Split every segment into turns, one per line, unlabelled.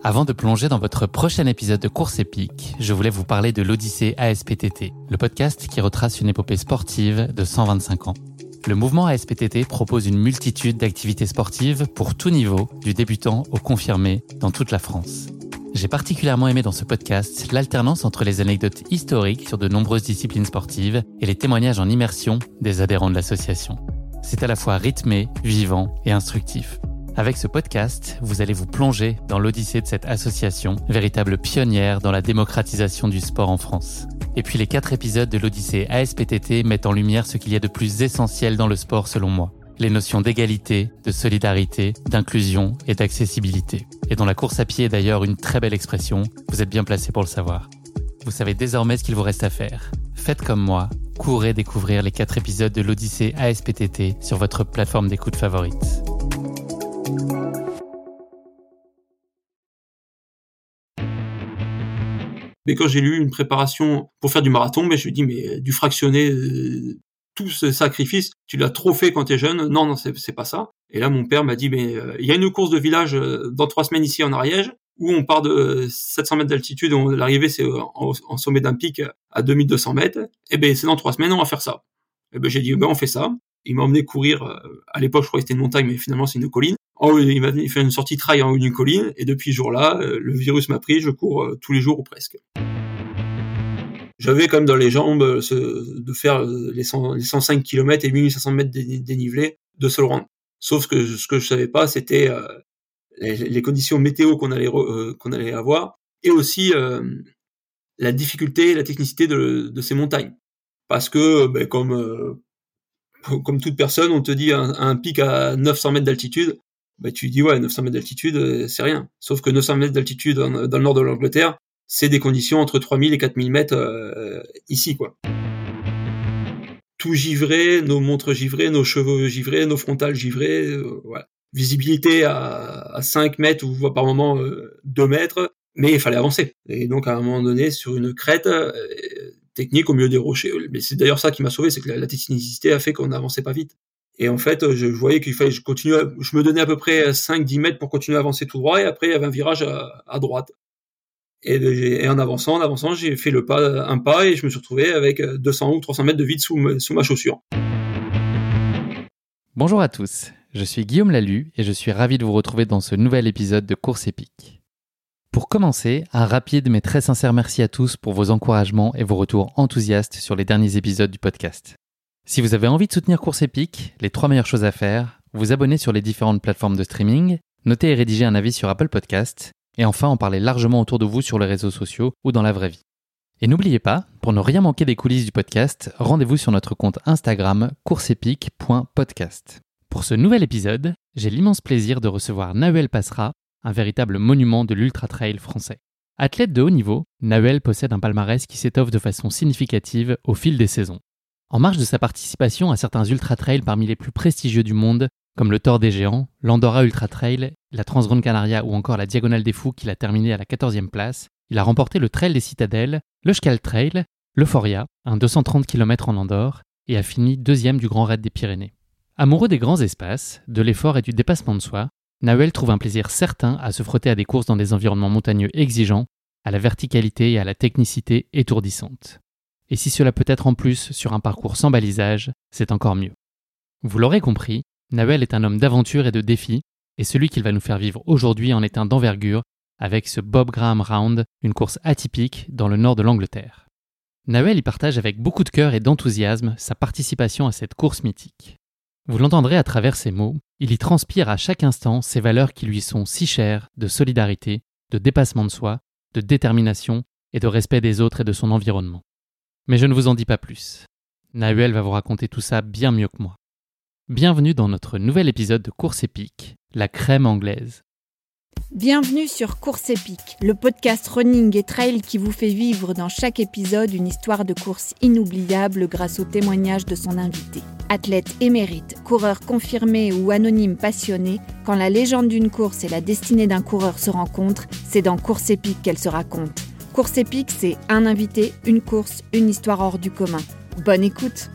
Avant de plonger dans votre prochain épisode de Course épique, je voulais vous parler de l'Odyssée ASPTT, le podcast qui retrace une épopée sportive de 125 ans. Le mouvement ASPTT propose une multitude d'activités sportives pour tout niveau, du débutant au confirmé, dans toute la France. J'ai particulièrement aimé dans ce podcast l'alternance entre les anecdotes historiques sur de nombreuses disciplines sportives et les témoignages en immersion des adhérents de l'association. C'est à la fois rythmé, vivant et instructif. Avec ce podcast, vous allez vous plonger dans l'odyssée de cette association, véritable pionnière dans la démocratisation du sport en France. Et puis les 4 épisodes de l'Odyssée ASPTT mettent en lumière ce qu'il y a de plus essentiel dans le sport selon moi. Les notions d'égalité, de solidarité, d'inclusion et d'accessibilité. Et dont la course à pied est d'ailleurs une très belle expression, vous êtes bien placé pour le savoir. Vous savez désormais ce qu'il vous reste à faire. Faites comme moi, courez découvrir les 4 épisodes de l'Odyssée ASPTT sur votre plateforme d'écoute favorite.
Mais quand j'ai lu une préparation pour faire du marathon, je me suis dit, mais du fractionné, tout ce sacrifice, tu l'as trop fait quand t'es jeune. Non, c'est pas ça. Et là, mon père m'a dit, mais il y a une course de village dans 3 semaines ici en Ariège, où on part de 700 mètres d'altitude, l'arrivée c'est en sommet d'un pic à 2200 mètres. Et c'est dans 3 semaines, on va faire ça. Et j'ai dit, on fait ça. Il m'a emmené courir, à l'époque je croyais que c'était une montagne, mais finalement c'est une colline. Il m'a fait une sortie trail en haut d'une colline, et depuis ce jour-là, le virus m'a pris, je cours tous les jours ou presque. J'avais quand même dans les jambes de faire les 105 km et 1500 mètres dénivelé de seul round. Sauf que ce que je savais pas, c'était les conditions météo qu'on allait avoir, et aussi la difficulté et la technicité de ces montagnes. Parce que, comme toute personne, on te dit un pic à 900 mètres d'altitude, tu dis 900 mètres d'altitude, c'est rien. Sauf que 900 mètres d'altitude dans le nord de l'Angleterre, c'est des conditions entre 3000 et 4000 mètres ici, quoi. Tout givré, nos montres givrées, nos cheveux givrés, nos frontales givrées, voilà. Visibilité à 5 mètres ou par moment 2 mètres, mais il fallait avancer. Et donc à un moment donné, sur une crête technique au milieu des rochers, mais c'est d'ailleurs ça qui m'a sauvé, c'est que la technicité a fait qu'on n'avançait pas vite. Et en fait, je voyais qu'il fallait que je me donnais à peu près 5-10 mètres pour continuer à avancer tout droit, et après il y avait un virage à droite. Et en avançant, j'ai fait un pas, et je me suis retrouvé avec 200 ou 300 mètres de vide sous ma chaussure.
Bonjour à tous, je suis Guillaume Lalu et je suis ravi de vous retrouver dans ce nouvel épisode de Course épique. Pour commencer, un rapide mais très sincère merci à tous pour vos encouragements et vos retours enthousiastes sur les derniers épisodes du podcast. Si vous avez envie de soutenir Course épique, les 3 meilleures choses à faire, vous abonner sur les différentes plateformes de streaming, noter et rédiger un avis sur Apple Podcast, et enfin en parler largement autour de vous sur les réseaux sociaux ou dans la vraie vie. Et n'oubliez pas, pour ne rien manquer des coulisses du podcast, rendez-vous sur notre compte Instagram courseepique.podcast. Pour ce nouvel épisode, j'ai l'immense plaisir de recevoir Nahuel Passera, un véritable monument de l'ultra-trail français. Athlète de haut niveau, Nahuel possède un palmarès qui s'étoffe de façon significative au fil des saisons. En marge de sa participation à certains ultra-trails parmi les plus prestigieux du monde, comme le Tour des Géants, l'Andorra Ultra Trail, la Transgrande Canaria ou encore la Diagonale des Fous qu'il a terminé à la 14e place, il a remporté le Trail des Citadelles, le Schcal Trail, l'Euphoria, un 230 km en Andorre, et a fini 2e du Grand Raid des Pyrénées. Amoureux des grands espaces, de l'effort et du dépassement de soi, Nahuel trouve un plaisir certain à se frotter à des courses dans des environnements montagneux exigeants, à la verticalité et à la technicité étourdissante. Et si cela peut être en plus sur un parcours sans balisage, c'est encore mieux. Vous l'aurez compris, Nahuel est un homme d'aventure et de défis, et celui qu'il va nous faire vivre aujourd'hui en est un d'envergure, avec ce Bob Graham Round, une course atypique dans le nord de l'Angleterre. Nahuel y partage avec beaucoup de cœur et d'enthousiasme sa participation à cette course mythique. Vous l'entendrez à travers ses mots, il y transpire à chaque instant ces valeurs qui lui sont si chères de solidarité, de dépassement de soi, de détermination et de respect des autres et de son environnement. Mais je ne vous en dis pas plus. Nahuel va vous raconter tout ça bien mieux que moi. Bienvenue dans notre nouvel épisode de Course épique, la crème anglaise.
Bienvenue sur Course épique, le podcast running et trail qui vous fait vivre dans chaque épisode une histoire de course inoubliable grâce au témoignage de son invité. Athlète émérite, coureur confirmé ou anonyme passionné, quand la légende d'une course et la destinée d'un coureur se rencontrent, c'est dans Course épique qu'elle se raconte. Course épique, c'est un invité, une course, une histoire hors du commun. Bonne écoute!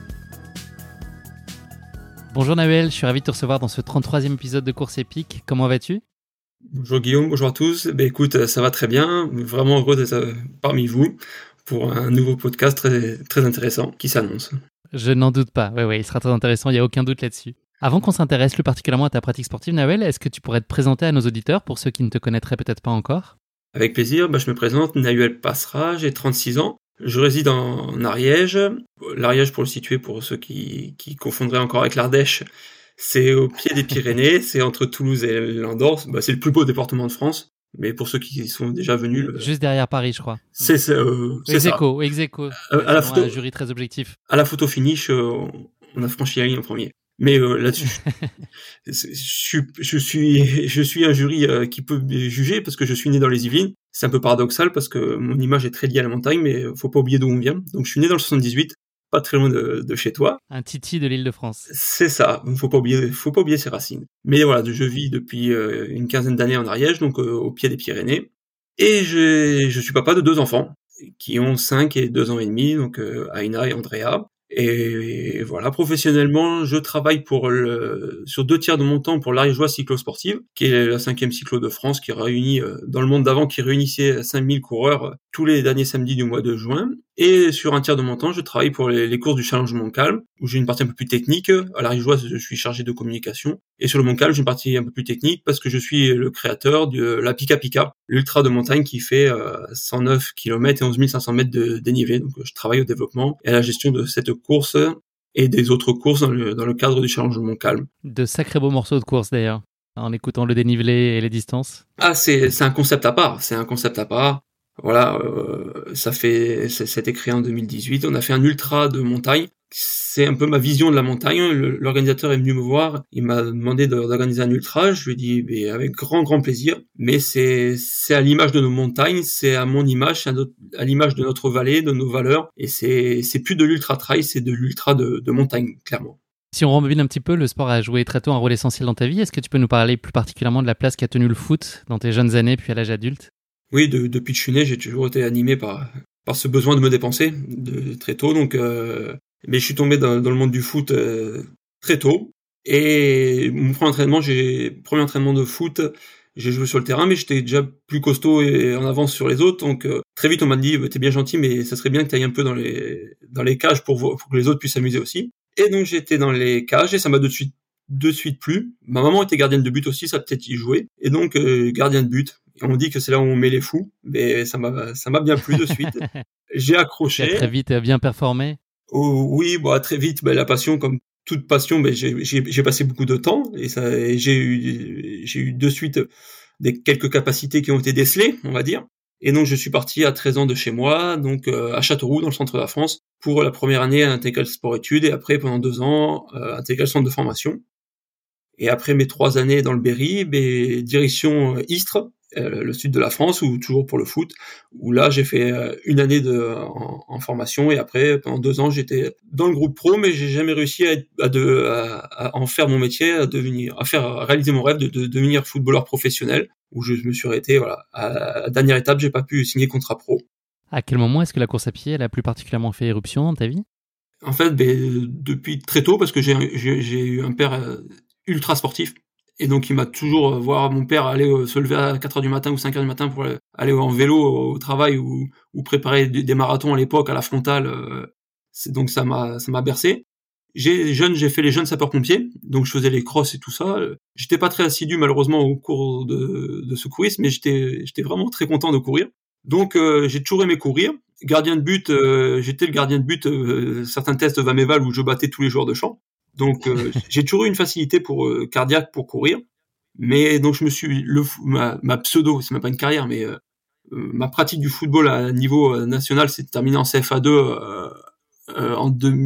Bonjour Nahuel, je suis ravi de te recevoir dans ce 33e épisode de Course épique. Comment vas-tu ?
Bonjour Guillaume, bonjour à tous. Écoute, ça va très bien. Vraiment heureux d'être parmi vous pour un nouveau podcast très, très intéressant qui s'annonce.
Je n'en doute pas. Oui, il sera très intéressant, il n'y a aucun doute là-dessus. Avant qu'on s'intéresse plus particulièrement à ta pratique sportive, Nahuel, est-ce que tu pourrais te présenter à nos auditeurs pour ceux qui ne te connaîtraient peut-être pas encore ?
Avec plaisir, je me présente, Nahuel Passera, j'ai 36 ans. Je réside en Ariège. L'Ariège, pour le situer, pour ceux qui confondraient encore avec l'Ardèche, c'est au pied des Pyrénées, c'est entre Toulouse et l'Andorre. C'est le plus beau département de France. Mais pour ceux qui sont déjà venus...
Juste derrière Paris, je crois.
C'est ça.
Ex aequo.
À la photo,
un jury très objectif.
À la photo finish, on a franchi la ligne en premier. Mais là-dessus, je suis un jury qui peut juger parce que je suis né dans les Yvelines. C'est un peu paradoxal parce que mon image est très liée à la montagne, mais faut pas oublier d'où on vient. Donc je suis né dans le 78, pas très loin de chez toi.
Un titi de l'Île-de-France.
C'est ça. Faut pas oublier ses racines. Mais voilà, je vis depuis une quinzaine d'années en Ariège, donc au pied des Pyrénées. Et je suis papa de 2 enfants qui ont 5 et 2 ans et demi, donc Aïna et Andrea. Et voilà, professionnellement, je travaille sur 2 tiers de mon temps pour l'Ariégeoise cyclo-sportive, qui est la 5e cyclo de France, qui réunit, dans le monde d'avant, qui réunissait 5000 coureurs tous les derniers samedis du mois de juin. Et sur un tiers de mon temps, je travaille pour les courses du Challenge Montcalm, où j'ai une partie un peu plus technique. À l'Ariégeoise, je suis chargé de communication. Et sur le Montcalm, j'ai une partie un peu plus technique parce que je suis le créateur de la Pika Pika, l'ultra de montagne qui fait 109 km et 11 500 mètres de dénivelé. Donc je travaille au développement et à la gestion de cette course et des autres courses dans le cadre du Challenge Montcalm.
De sacrés beaux morceaux de course d'ailleurs, en écoutant le dénivelé et les distances.
Ah, c'est un concept à part. Voilà, c'était créé en 2018. On a fait un ultra de montagne. C'est un peu ma vision de la montagne. L'organisateur est venu me voir. Il m'a demandé d'organiser un ultra. Je lui ai dit, avec grand, grand plaisir. Mais c'est à l'image de nos montagnes. C'est à mon image, c'est à l'image de notre vallée, de nos valeurs. Et c'est plus de l'ultra trail, c'est de l'ultra de montagne, clairement.
Si on rembobine un petit peu, le sport a joué très tôt un rôle essentiel dans ta vie. Est-ce que tu peux nous parler plus particulièrement de la place qu'a tenu le foot dans tes jeunes années puis à l'âge adulte ?
Oui, depuis que je suis né, j'ai toujours été animé par ce besoin de me dépenser très tôt. Donc, mais je suis tombé dans le monde du foot très tôt. Et mon premier entraînement de foot, j'ai joué sur le terrain, mais j'étais déjà plus costaud et en avance sur les autres. Donc très vite, on m'a dit, t'es bien gentil, mais ça serait bien que tu ailles un peu dans les cages pour que les autres puissent s'amuser aussi. Et donc j'étais dans les cages et ça m'a de suite plu. Ma maman était gardienne de but aussi, ça peut-être y jouer. Et donc gardien de but. On dit que c'est là où on met les fous, mais ça m'a bien plu de suite. J'ai accroché.
Tu as très vite bien performé.
Oh, oui, très vite. La passion, comme toute passion, j'ai passé beaucoup de temps et j'ai eu de suite quelques capacités qui ont été décelées, on va dire. Et donc je suis parti à 13 ans de chez moi, donc à Châteauroux, dans le centre de la France, pour la première année à intégrer le sport-études et après pendant 2 ans intégrer le centre de formation. Et après mes 3 années dans le Berry, direction Istres, le sud de la France, ou toujours pour le foot, où là j'ai fait une année en formation et après pendant 2 ans j'étais dans le groupe pro, mais j'ai jamais réussi à en faire mon métier, à réaliser mon rêve de devenir footballeur professionnel, où je me suis arrêté à la dernière étape, j'ai pas pu signer contrat pro.
À quel moment est-ce que la course à pied elle a plus particulièrement fait éruption dans ta vie ?
En fait, depuis très tôt, parce que j'ai eu un père ultra sportif. Et donc, il m'a toujours voir mon père aller se lever à 4h du matin ou 5h du matin pour aller en vélo au travail ou préparer des marathons à l'époque à la frontale. Donc, ça m'a bercé. J'ai fait les jeunes sapeurs-pompiers. Donc, je faisais les crosses et tout ça. J'étais pas très assidu, malheureusement, au cours de secourisme, mais j'étais vraiment très content de courir. Donc, j'ai toujours aimé courir. Gardien de but, j'étais le gardien de but, certains tests Vameval où je battais tous les joueurs de champ. Donc j'ai toujours eu une facilité cardiaque pour courir, mais donc je me suis ma pseudo, c'est même pas une carrière, mais ma pratique du football à niveau national s'est terminée en CFA2 en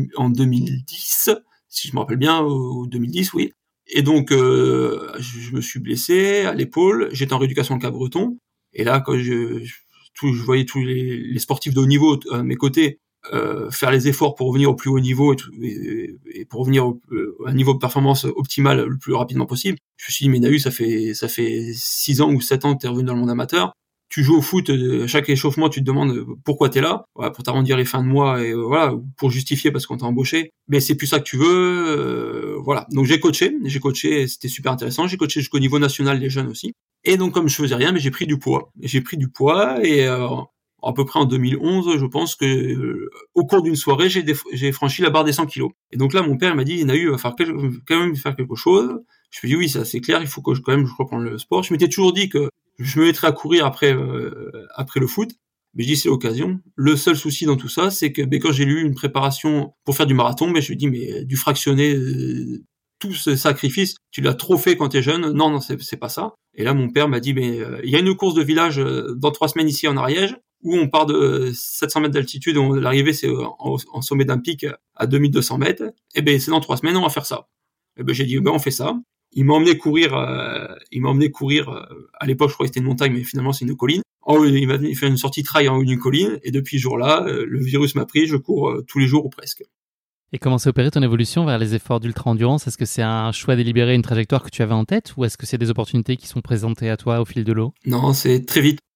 2010, si je me rappelle bien, ou 2010, oui. Et donc je me suis blessé à l'épaule, j'étais en rééducation de Cap-Breton, et là quand je voyais tous les sportifs de haut niveau à mes côtés faire les efforts pour revenir au plus haut niveau et pour revenir à un niveau de performance optimal le plus rapidement possible. Je me suis dit, mais Nahu, ça fait 6 ans ou 7 ans que t'es revenu dans le monde amateur. tu joues au foot, à chaque échauffement, tu te demandes pourquoi t'es là, voilà, pour t'arrondir les fins de mois et voilà, pour justifier parce qu'on t'a embauché. Mais c'est plus ça que tu veux, voilà. Donc j'ai coaché, c'était super intéressant. J'ai coaché jusqu'au niveau national des jeunes aussi. Et donc comme je faisais rien, mais j'ai pris du poids. Et à peu près en 2011, je pense que au cours d'une soirée, j'ai franchi la barre des 100 kilos. Et donc là, mon père m'a dit, Nahu, il va falloir quand même faire quelque chose. Je me dis oui, ça c'est clair, il faut que quand même je reprenne le sport. Je m'étais toujours dit que je me mettrais à courir après le foot, mais je dis c'est l'occasion. Le seul souci dans tout ça, c'est que quand j'ai lu une préparation pour faire du marathon, je me dis mais du fractionné, tout ce sacrifice, tu l'as trop fait quand t'es jeune. Non, c'est pas ça. Et là, mon père m'a dit mais il y a une course de village dans 3 semaines ici en Ariège, où on part de 700 mètres d'altitude, l'arrivée c'est en sommet d'un pic à 2200 mètres. Et c'est dans 3 semaines, on va faire ça. Et j'ai dit on fait ça. Il m'a emmené courir. À l'époque, je crois que c'était une montagne, mais finalement c'est une colline. Il m'a fait une sortie trail en haut d'une colline, et depuis ce jour-là, le virus m'a pris. Je cours tous les jours ou presque.
Et comment s'est opérée ton évolution vers les efforts d'ultra-endurance ? Est-ce que c'est un choix délibéré, une trajectoire que tu avais en tête, ou est-ce que c'est des opportunités qui sont présentées à toi au fil de l'eau ?
Non, c'est très vite.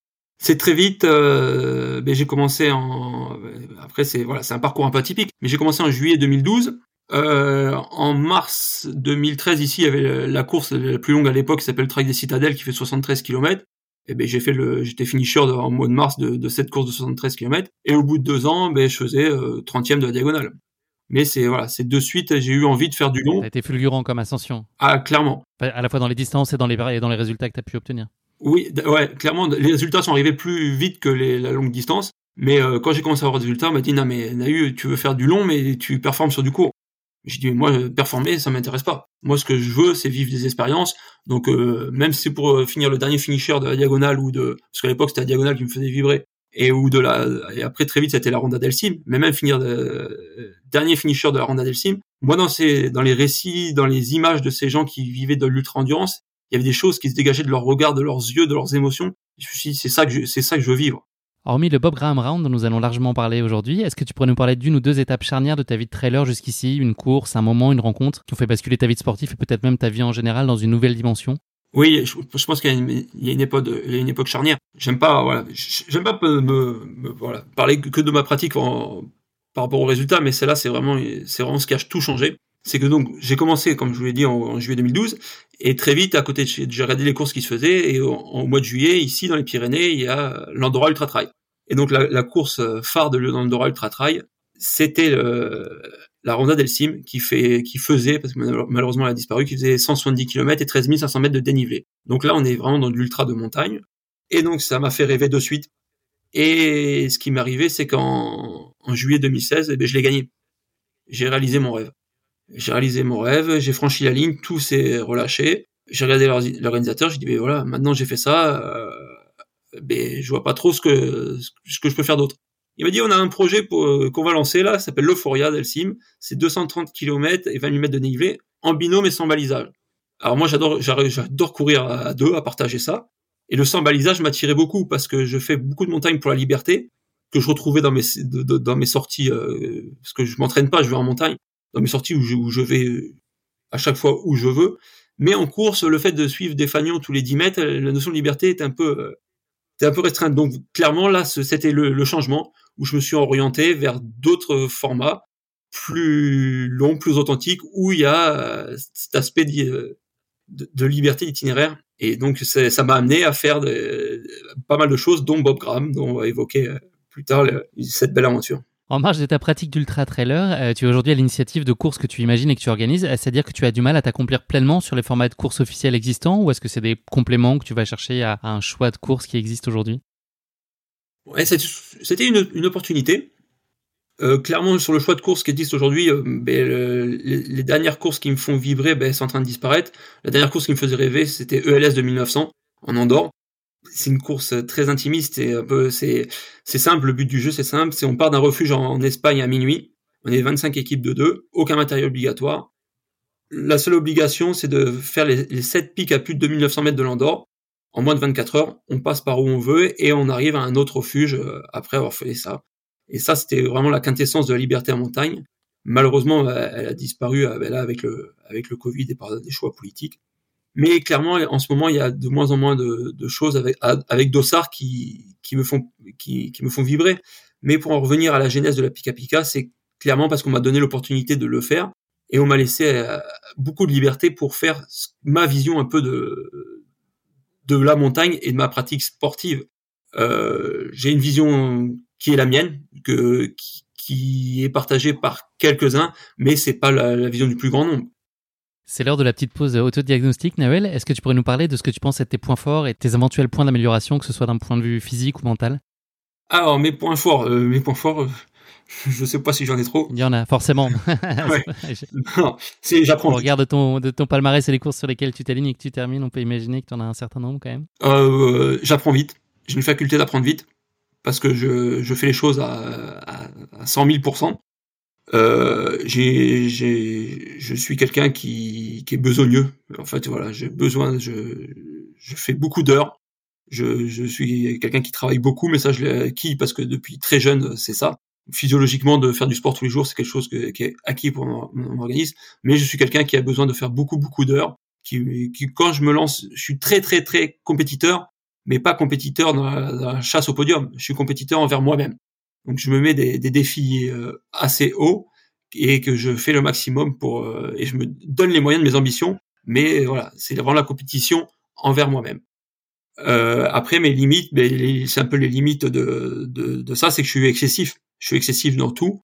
J'ai commencé après c'est un parcours un peu atypique, mais j'ai commencé en juillet 2012. En mars 2013, ici, il y avait la course la plus longue à l'époque, qui s'appelle le Trail des Citadelles, qui fait 73 km. J'étais finisher en mois de mars de cette course de 73 km. Et au bout de 2 ans, je faisais 30e de la diagonale. Mais c'est de suite, j'ai eu envie de faire du long.
Ça a été fulgurant comme ascension.
Ah, clairement.
À la fois dans les distances et dans les résultats que tu as pu obtenir.
Oui, ouais, clairement, les résultats sont arrivés plus vite que la longue distance. Mais quand j'ai commencé à avoir des résultats, on m'a dit, non mais Nahu, tu veux faire du long, mais tu performes sur du court. J'ai dit, moi, performer, ça m'intéresse pas. Moi, ce que je veux, c'est vivre des expériences. Donc, même si c'est pour finir le dernier finisher de la diagonale parce qu'à l'époque, c'était la diagonale qui me faisait vibrer. Et après, très vite, c'était la Ronda del Cim. Mais même finir dernier finisher de la Ronda del Cim. Moi, dans les récits, dans les images de ces gens qui vivaient de l'ultra-endurance, il y avait des choses qui se dégageaient de leur regard, de leurs yeux, de leurs émotions. Je me suis dit, c'est ça que je veux vivre.
Hormis le Bob Graham Round dont nous allons largement parler aujourd'hui, est-ce que tu pourrais nous parler d'une ou deux étapes charnières de ta vie de trailer jusqu'ici, une course, un moment, une rencontre, qui ont fait basculer ta vie de sportif et peut-être même ta vie en général dans une nouvelle dimension ?
Oui, je pense qu'il y a une époque charnière. J'aime pas parler que de ma pratique par rapport aux résultats, mais celle-là, c'est vraiment ce qui a tout changé. C'est que donc, j'ai commencé, comme je vous l'ai dit, en juillet 2012, et très vite, à côté j'ai regardé les courses qui se faisaient, et au mois de juillet, ici, dans les Pyrénées, il y a l'Andorra Ultra Trail. Et donc, la course phare de l'Andorra Ultra Trail, c'était la Ronda del Cim, qui faisait, parce que malheureusement elle a disparu, qui faisait 170 km et 13 500 mètres de dénivelé. Donc là, on est vraiment dans de l'ultra de montagne. Et donc, ça m'a fait rêver de suite. Et ce qui m'est arrivé, c'est qu'en juillet 2016, je l'ai gagné. J'ai réalisé mon rêve, j'ai franchi la ligne, tout s'est relâché. J'ai regardé l'organisateur, j'ai dit, voilà, maintenant j'ai fait ça, je vois pas trop ce que je peux faire d'autre. Il m'a dit, on a un projet qu'on va lancer là, ça s'appelle l'Euphoria del Cim, c'est 230 km et 20 000 mètres de dénivelé, en binôme et sans balisage. Alors moi, j'adore courir à deux, à partager ça, et le sans balisage m'attirait beaucoup, parce que je fais beaucoup de montagnes pour la liberté, que je retrouvais dans mes sorties, parce que je m'entraîne pas, je vais en montagne, dans mes sorties où je vais à chaque fois où je veux. Mais en course, le fait de suivre des fanions tous les 10 mètres, la notion de liberté est un peu restreinte. Donc clairement, là, c'était le changement, où je me suis orienté vers d'autres formats plus longs, plus authentiques, où il y a cet aspect de liberté d'itinéraire. Et donc ça m'a amené à faire pas mal de choses, dont Bob Graham, dont on va évoquer plus tard cette belle aventure.
En marge de ta pratique d'ultra-trailer, tu es aujourd'hui à l'initiative de courses que tu imagines et que tu organises, c'est-à-dire que tu as du mal à t'accomplir pleinement sur les formats de courses officiels existants, ou est-ce que c'est des compléments que tu vas chercher à un choix de course qui existe aujourd'hui ?
Ouais, c'était une opportunité. Clairement, sur le choix de courses qui existe aujourd'hui, les dernières courses qui me font vibrer sont en train de disparaître. La dernière course qui me faisait rêver, c'était ELS 2900 en Andorre. C'est une course très intimiste et c'est simple. Le but du jeu, c'est simple. On part d'un refuge en Espagne à minuit. On est 25 équipes de 2, aucun matériel obligatoire. La seule obligation, c'est de faire les 7 pics à plus de 2900 mètres de l'Andorre. En moins de 24 heures, on passe par où on veut et on arrive à un autre refuge après avoir fait ça. Et ça, c'était vraiment la quintessence de la liberté en montagne. Malheureusement, elle a disparu avec le Covid et par des choix politiques. Mais clairement, en ce moment, il y a de moins en moins de choses avec Dossard qui me font vibrer. Mais pour en revenir à la genèse de la Pika Pika, c'est clairement parce qu'on m'a donné l'opportunité de le faire et on m'a laissé beaucoup de liberté pour faire ma vision un peu de la montagne et de ma pratique sportive. J'ai une vision qui est la mienne, qui est partagée par quelques-uns, mais c'est pas la vision du plus grand nombre.
C'est l'heure de la petite pause autodiagnostic, Nawel. Est-ce que tu pourrais nous parler de ce que tu penses être tes points forts et tes éventuels points d'amélioration, que ce soit d'un point de vue physique ou mental?
Alors, mes points forts, je sais pas si j'en ai trop.
Il y en a, forcément.
Ouais. Non, j'apprends.
On regarde de ton palmarès et les courses sur lesquelles tu t'alignes et que tu termines, on peut imaginer que tu en as un certain nombre quand même.
J'apprends vite. J'ai une faculté d'apprendre vite parce que je fais les choses à 100 000%. Je suis quelqu'un qui est besogneux. En fait, voilà, je fais beaucoup d'heures. Je suis quelqu'un qui travaille beaucoup, mais ça, je l'ai acquis parce que depuis très jeune, c'est ça. Physiologiquement, de faire du sport tous les jours, c'est quelque chose qui est acquis pour mon organisme. Mais je suis quelqu'un qui a besoin de faire beaucoup d'heures. Qui, quand je me lance, je suis très, très, très compétiteur, mais pas compétiteur dans la chasse au podium. Je suis compétiteur envers moi-même. Donc je me mets des défis assez hauts et que je fais le maximum et je me donne les moyens de mes ambitions, mais voilà, c'est vraiment la compétition envers moi-même. Après mes limites, c'est un peu les limites de ça, c'est que je suis excessif. Je suis excessif dans tout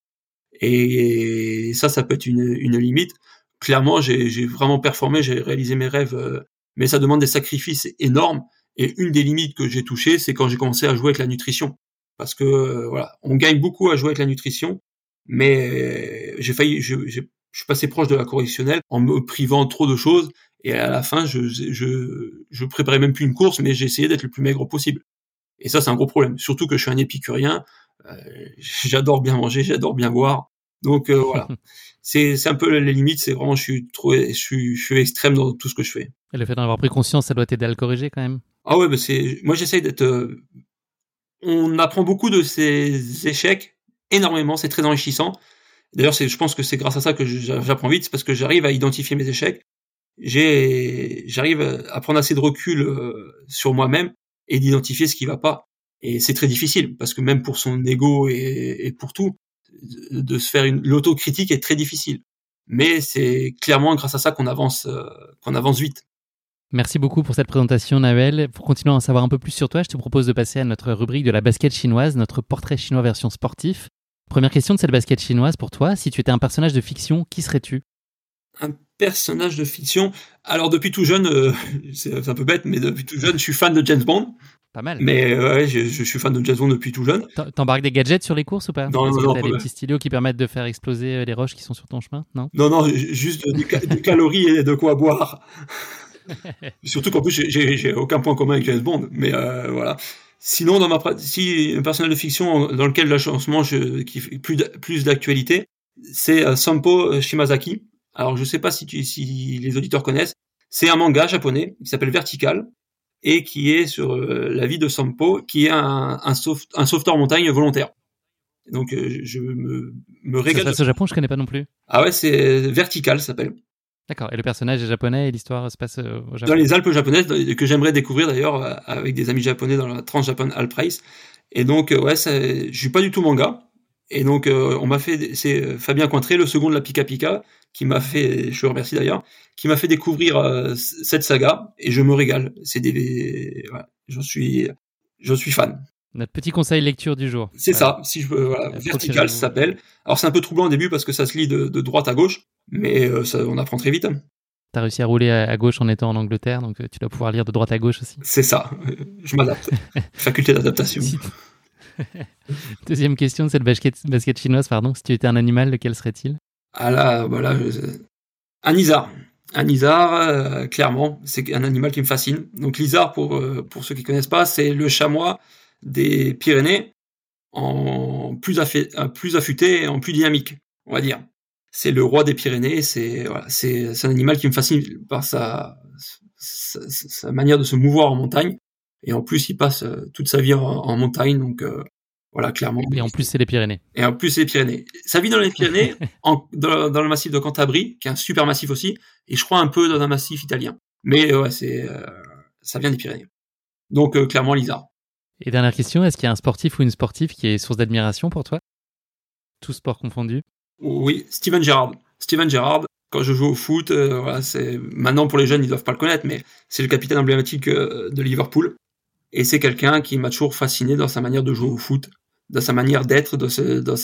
et ça peut être une limite. Clairement, j'ai vraiment performé, j'ai réalisé mes rêves, mais ça demande des sacrifices énormes. Et une des limites que j'ai touchées, c'est quand j'ai commencé à jouer avec la nutrition. Parce que voilà, on gagne beaucoup à jouer avec la nutrition, mais je suis passé proche de la correctionnelle en me privant trop de choses. Et à la fin, je préparais même plus une course, mais j'ai essayé d'être le plus maigre possible. Et ça, c'est un gros problème. Surtout que je suis un épicurien. J'adore bien manger, j'adore bien boire. Donc voilà, c'est un peu les limites. C'est vraiment, je suis extrême dans tout ce que je fais.
Et le fait d'en avoir pris conscience, ça doit t'aider à le corriger quand même.
Ah ouais, moi j'essaye d'être. On apprend beaucoup de ses échecs, énormément. C'est très enrichissant. D'ailleurs, je pense que c'est grâce à ça que j'apprends vite, c'est parce que j'arrive à identifier mes échecs. J'arrive à prendre assez de recul sur moi-même et d'identifier ce qui va pas. Et c'est très difficile parce que même pour son ego et pour tout, de se faire l'autocritique est très difficile. Mais c'est clairement grâce à ça qu'on avance vite.
Merci beaucoup pour cette présentation, Nawel. Pour continuer à en savoir un peu plus sur toi, je te propose de passer à notre rubrique de la basket chinoise, notre portrait chinois version sportif. Première question de cette basket chinoise pour toi, si tu étais un personnage de fiction, qui serais-tu?
Un personnage de fiction. Alors depuis tout jeune, c'est un peu bête, mais depuis tout jeune, je suis fan de James Bond.
Pas mal.
Mais ouais, je suis fan de James Bond depuis tout jeune.
T'embarques des gadgets sur les courses ou pas?
Non,
t'as des petits stylos qui permettent de faire exploser les roches qui sont sur ton chemin?
Non, juste des calories et de quoi boire. Surtout qu'en plus, j'ai aucun point commun avec James Bond. Mais voilà. Sinon, si un personnage de fiction dans lequel là, en ce moment, qui fait plus d'actualité, c'est Sampo Shimazaki. Alors, je sais pas si les auditeurs connaissent. C'est un manga japonais qui s'appelle Vertical et qui est sur la vie de Sampo, qui est un sauveteur montagne volontaire. Donc, je me régale.
Ça se passe au Japon, je connais pas non plus.
Ah ouais, c'est Vertical, ça s'appelle.
D'accord. Et le personnage est japonais et l'histoire se passe au Japon.
Dans les Alpes japonaises, que j'aimerais découvrir d'ailleurs avec des amis japonais dans la Trans-Japan Alp Race. Et donc, je suis pas du tout manga. Et donc, c'est Fabien Cointré, le second de la Pika Pika, qui m'a fait, je le remercie d'ailleurs, qui m'a fait découvrir cette saga, et je me régale. Voilà, je suis fan.
Notre petit conseil lecture du jour.
C'est ça, si je veux, voilà, Vertical, ça s'appelle. Alors c'est un peu troublant au début parce que ça se lit de droite à gauche, mais on apprend très vite.
T'as réussi à rouler à gauche en étant en Angleterre, donc tu dois pouvoir lire de droite à gauche aussi.
C'est ça, je m'adapte. Faculté d'adaptation.
Deuxième question, c'est le basket chinoise, pardon. Si tu étais un animal, lequel serait-il?
Ah là, voilà, un isard. Un isard, clairement, c'est un animal qui me fascine. Donc l'isard, pour ceux qui connaissent pas, c'est le chamois des Pyrénées en plus affûté et en plus dynamique, on va dire. C'est le roi des Pyrénées, c'est un animal qui me fascine par sa manière de se mouvoir en montagne. Et en plus, il passe toute sa vie en montagne, donc voilà, clairement.
Et en plus, c'est les Pyrénées.
Et en plus, c'est les Pyrénées. Ça vit dans les Pyrénées, dans le massif de Cantabrie, qui est un super massif aussi, et je crois un peu dans un massif italien. Mais ouais, ça vient des Pyrénées. Donc clairement l'Isard.
Et dernière question, est-ce qu'il y a un sportif ou une sportive qui est source d'admiration pour toi? Tout sport confondu.
Oui, Steven Gerrard. Steven Gerrard, quand je joue au foot, voilà, c'est maintenant pour les jeunes, ils doivent pas le connaître, mais c'est le capitaine emblématique de Liverpool. Et c'est quelqu'un qui m'a toujours fasciné dans sa manière de jouer au foot, dans sa manière d'être, dans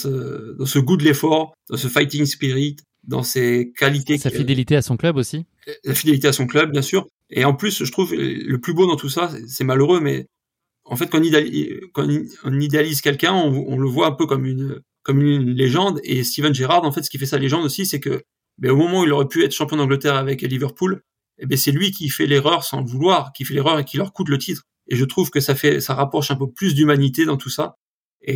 ce goût de l'effort, dans ce fighting spirit, dans ses qualités.
Sa fidélité à son club aussi.
La fidélité à son club, bien sûr. Et en plus, je trouve le plus beau dans tout ça, c'est malheureux, mais en fait, quand on idéalise quelqu'un, on le voit un peu comme une légende. Et Steven Gerrard, en fait, ce qui fait sa légende aussi, c'est que, au moment où il aurait pu être champion d'Angleterre avec Liverpool, c'est lui qui fait l'erreur sans le vouloir, qui fait l'erreur et qui leur coûte le titre. Et je trouve que ça rapproche un peu plus d'humanité dans tout ça. Et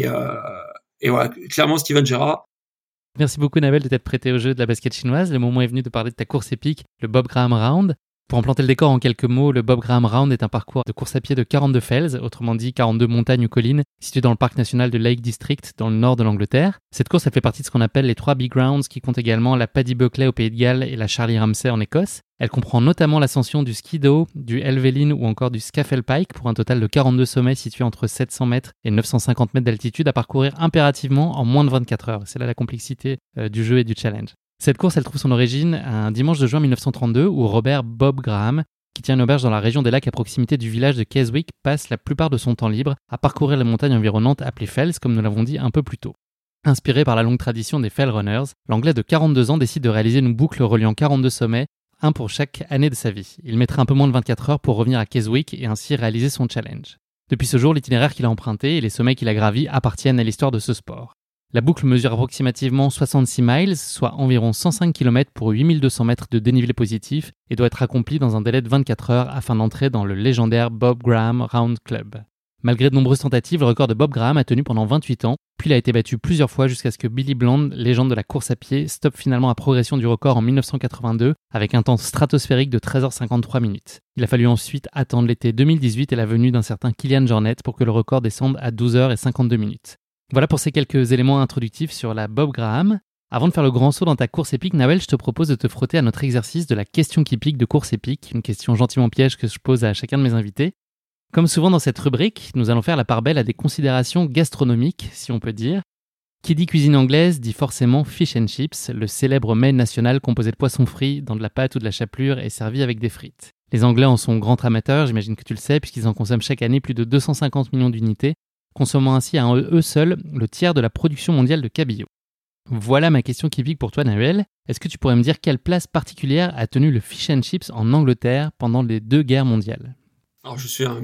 voilà, clairement, Steven Gerrard.
Merci beaucoup, Navel, de t'être prêté au jeu de la basket chinoise. Le moment est venu de parler de ta course épique, le Bob Graham Round. Pour en planter le décor en quelques mots, le Bob Graham Round est un parcours de course à pied de 42 fells, autrement dit 42 montagnes ou collines, situées dans le parc national de Lake District, dans le nord de l'Angleterre. Cette course, elle fait partie de ce qu'on appelle les 3 Big Rounds, qui comptent également la Paddy Buckley au Pays de Galles et la Charlie Ramsay en Écosse. Elle comprend notamment l'ascension du Skidoo, du Helvellyn ou encore du Scafell Pike, pour un total de 42 sommets situés entre 700 mètres et 950 mètres d'altitude à parcourir impérativement en moins de 24 heures. C'est là la complexité du jeu et du challenge. Cette course, elle trouve son origine un dimanche de juin 1932 où Robert Bob Graham, qui tient une auberge dans la région des lacs à proximité du village de Keswick, passe la plupart de son temps libre à parcourir les montagnes environnantes appelées fells, comme nous l'avons dit un peu plus tôt. Inspiré par la longue tradition des Fell Runners, l'Anglais de 42 ans décide de réaliser une boucle reliant 42 sommets, un pour chaque année de sa vie. Il mettra un peu moins de 24 heures pour revenir à Keswick et ainsi réaliser son challenge. Depuis ce jour, l'itinéraire qu'il a emprunté et les sommets qu'il a gravis appartiennent à l'histoire de ce sport. La boucle mesure approximativement 66 miles, soit environ 105 km pour 8200 mètres de dénivelé positif et doit être accomplie dans un délai de 24 heures afin d'entrer dans le légendaire Bob Graham Round Club. Malgré de nombreuses tentatives, le record de Bob Graham a tenu pendant 28 ans, puis il a été battu plusieurs fois jusqu'à ce que Billy Bland, légende de la course à pied, stoppe finalement la progression du record en 1982 avec un temps stratosphérique de 13h53 minutes. Il a fallu ensuite attendre l'été 2018 et la venue d'un certain Kilian Jornet pour que le record descende à 12h52 minutes. Voilà pour ces quelques éléments introductifs sur la Bob Graham. Avant de faire le grand saut dans ta course épique, Nawel, je te propose de te frotter à notre exercice de la question qui pique de course épique, une question gentiment piège que je pose à chacun de mes invités. Comme souvent dans cette rubrique, nous allons faire la part belle à des considérations gastronomiques, si on peut dire. Qui dit cuisine anglaise dit forcément fish and chips, le célèbre mets national composé de poissons frits dans de la pâte ou de la chapelure et servi avec des frites. Les Anglais en sont grands amateurs, j'imagine que tu le sais, puisqu'ils en consomment chaque année plus de 250 millions d'unités, consommant ainsi à eux seuls le tiers de la production mondiale de cabillaud. Voilà ma question qui pique pour toi, Nawel. Est-ce que tu pourrais me dire quelle place particulière a tenu le fish and chips en Angleterre pendant les 2 guerres mondiales ?
Alors je suis un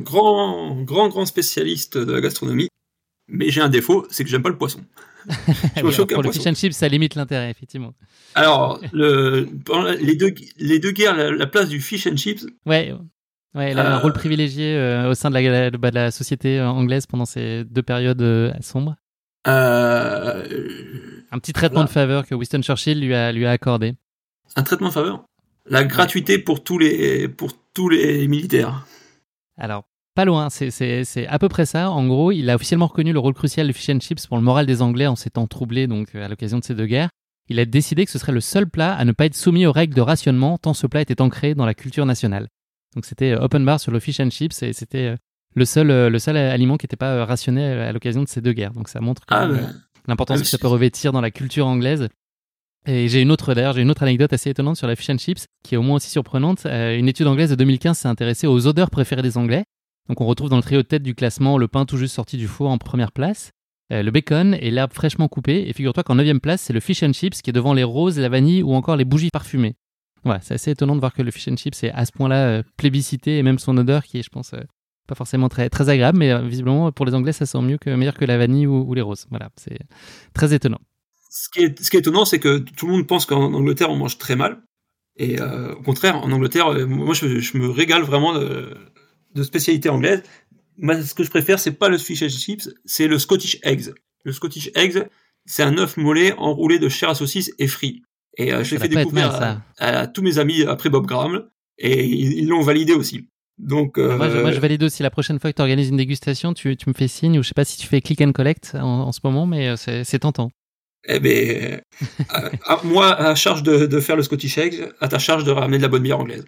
grand spécialiste de la gastronomie, mais j'ai un défaut, c'est que j'aime pas le poisson.
Pour le fish and chips, ça limite l'intérêt, effectivement.
Alors, les deux guerres, la place du fish and chips...
Ouais, elle a un rôle privilégié au sein de la société anglaise pendant ces 2 périodes sombres. Un petit traitement de faveur que Winston Churchill lui a accordé.
Un traitement de faveur ? La gratuité pour tous les militaires.
Alors, pas loin, c'est à peu près ça. En gros, il a officiellement reconnu le rôle crucial du fish and chips pour le moral des Anglais en ces temps troublés, donc à l'occasion de ces 2 guerres. Il a décidé que ce serait le seul plat à ne pas être soumis aux règles de rationnement, tant ce plat était ancré dans la culture nationale. Donc c'était open bar sur le fish and chips et c'était le seul aliment qui n'était pas rationné à l'occasion de ces 2 guerres. Donc ça montre l'importance que ça peut revêtir dans la culture anglaise. Et j'ai une autre anecdote assez étonnante sur la fish and chips, qui est au moins aussi surprenante. Une étude anglaise de 2015 s'est intéressée aux odeurs préférées des Anglais. Donc on retrouve dans le trio de tête du classement le pain tout juste sorti du four en première place, le bacon et l'herbe fraîchement coupée. Et figure-toi qu'en 9e place, c'est le fish and chips qui est devant les roses, la vanille ou encore les bougies parfumées. Voilà, c'est assez étonnant de voir que le fish and chips est à ce point-là plébiscité et même son odeur qui est, je pense, pas forcément très, très agréable, mais visiblement pour les Anglais ça sent meilleur que la vanille ou les roses. Voilà, c'est très étonnant.
Ce qui est étonnant, c'est que tout le monde pense qu'en Angleterre on mange très mal, et au contraire, en Angleterre, moi je me régale vraiment de spécialité anglaise. Moi, ce que je préfère, c'est pas le fish and chips, c'est le Scottish Eggs. Le Scottish Eggs, c'est un œuf mollet enroulé de chair à saucisse et frit. Et je l'ai fait découvrir à tous mes amis après Bob Graham, et ils l'ont validé aussi. Donc,
moi, je valide aussi. La prochaine fois que tu organises une dégustation, tu me fais signe, ou je sais pas si tu fais click and collect en ce moment, mais c'est tentant.
Eh ben, moi, à charge de faire le Scottish Egg, à ta charge de ramener de la bonne bière anglaise.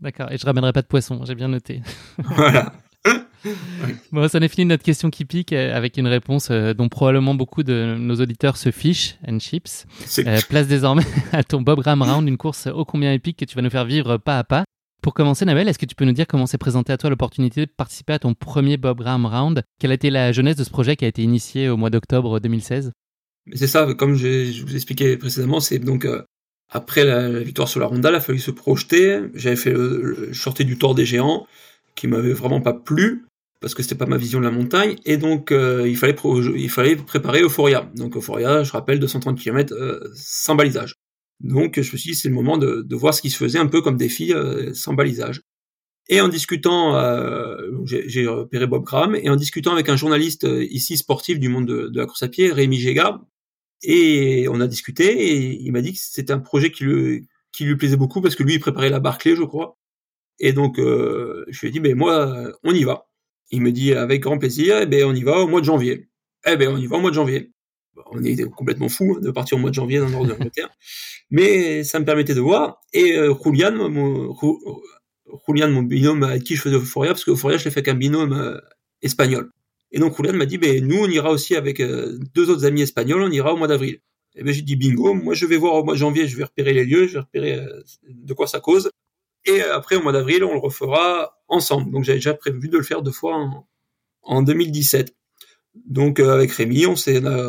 D'accord, et je ramènerai pas de poisson, j'ai bien noté.
Voilà.
Bon, ça en est fini notre question qui pique avec une réponse dont probablement beaucoup de nos auditeurs se fichent, and chips. Place désormais à ton Bob Graham Round, une course ô combien épique que tu vas nous faire vivre pas à pas. Pour commencer, Naël, est-ce que tu peux nous dire comment s'est présentée à toi l'opportunité de participer à ton premier Bob Graham Round? Quelle a été la genèse de ce projet qui a été initié au mois d'octobre 2016?
C'est ça, comme je vous expliquais précédemment, c'est donc après la victoire sur la Ronda, il a fallu se projeter. J'avais fait le sortie du Tour des Géants, qui m'avait vraiment pas plu, parce que c'était pas ma vision de la montagne, et donc il fallait préparer Euphoria. Donc Euphoria, je rappelle, 230 km sans balisage. Donc je me suis dit, c'est le moment de voir ce qui se faisait un peu comme défi sans balisage. Et en discutant, j'ai repéré Bob Graham, et en discutant avec un journaliste ici sportif du monde de la course à pied, Rémi Gégard, et on a discuté, et il m'a dit que c'était un projet qui lui plaisait beaucoup, parce que lui, il préparait la Barclay, je crois. Et donc, je lui ai dit, moi, on y va. Il me dit, avec grand plaisir, on y va au mois de janvier. On y va au mois de janvier. On est complètement fous de partir au mois de janvier dans le nord de l'Angleterre. Mais ça me permettait de voir. Et Julian, mon binôme avec qui je faisais Euphoria, parce que Euphoria, je l'ai fait avec un binôme espagnol. Et donc, Julian m'a dit, nous, on ira aussi avec deux autres amis espagnols, on ira au mois d'avril. Et j'ai dit, bingo, moi, je vais voir au mois de janvier, je vais repérer les lieux, je vais repérer de quoi ça cause. Et après, au mois d'avril, on le refera ensemble. Donc, j'avais déjà prévu de le faire 2 fois en 2017. Donc, avec Rémi, on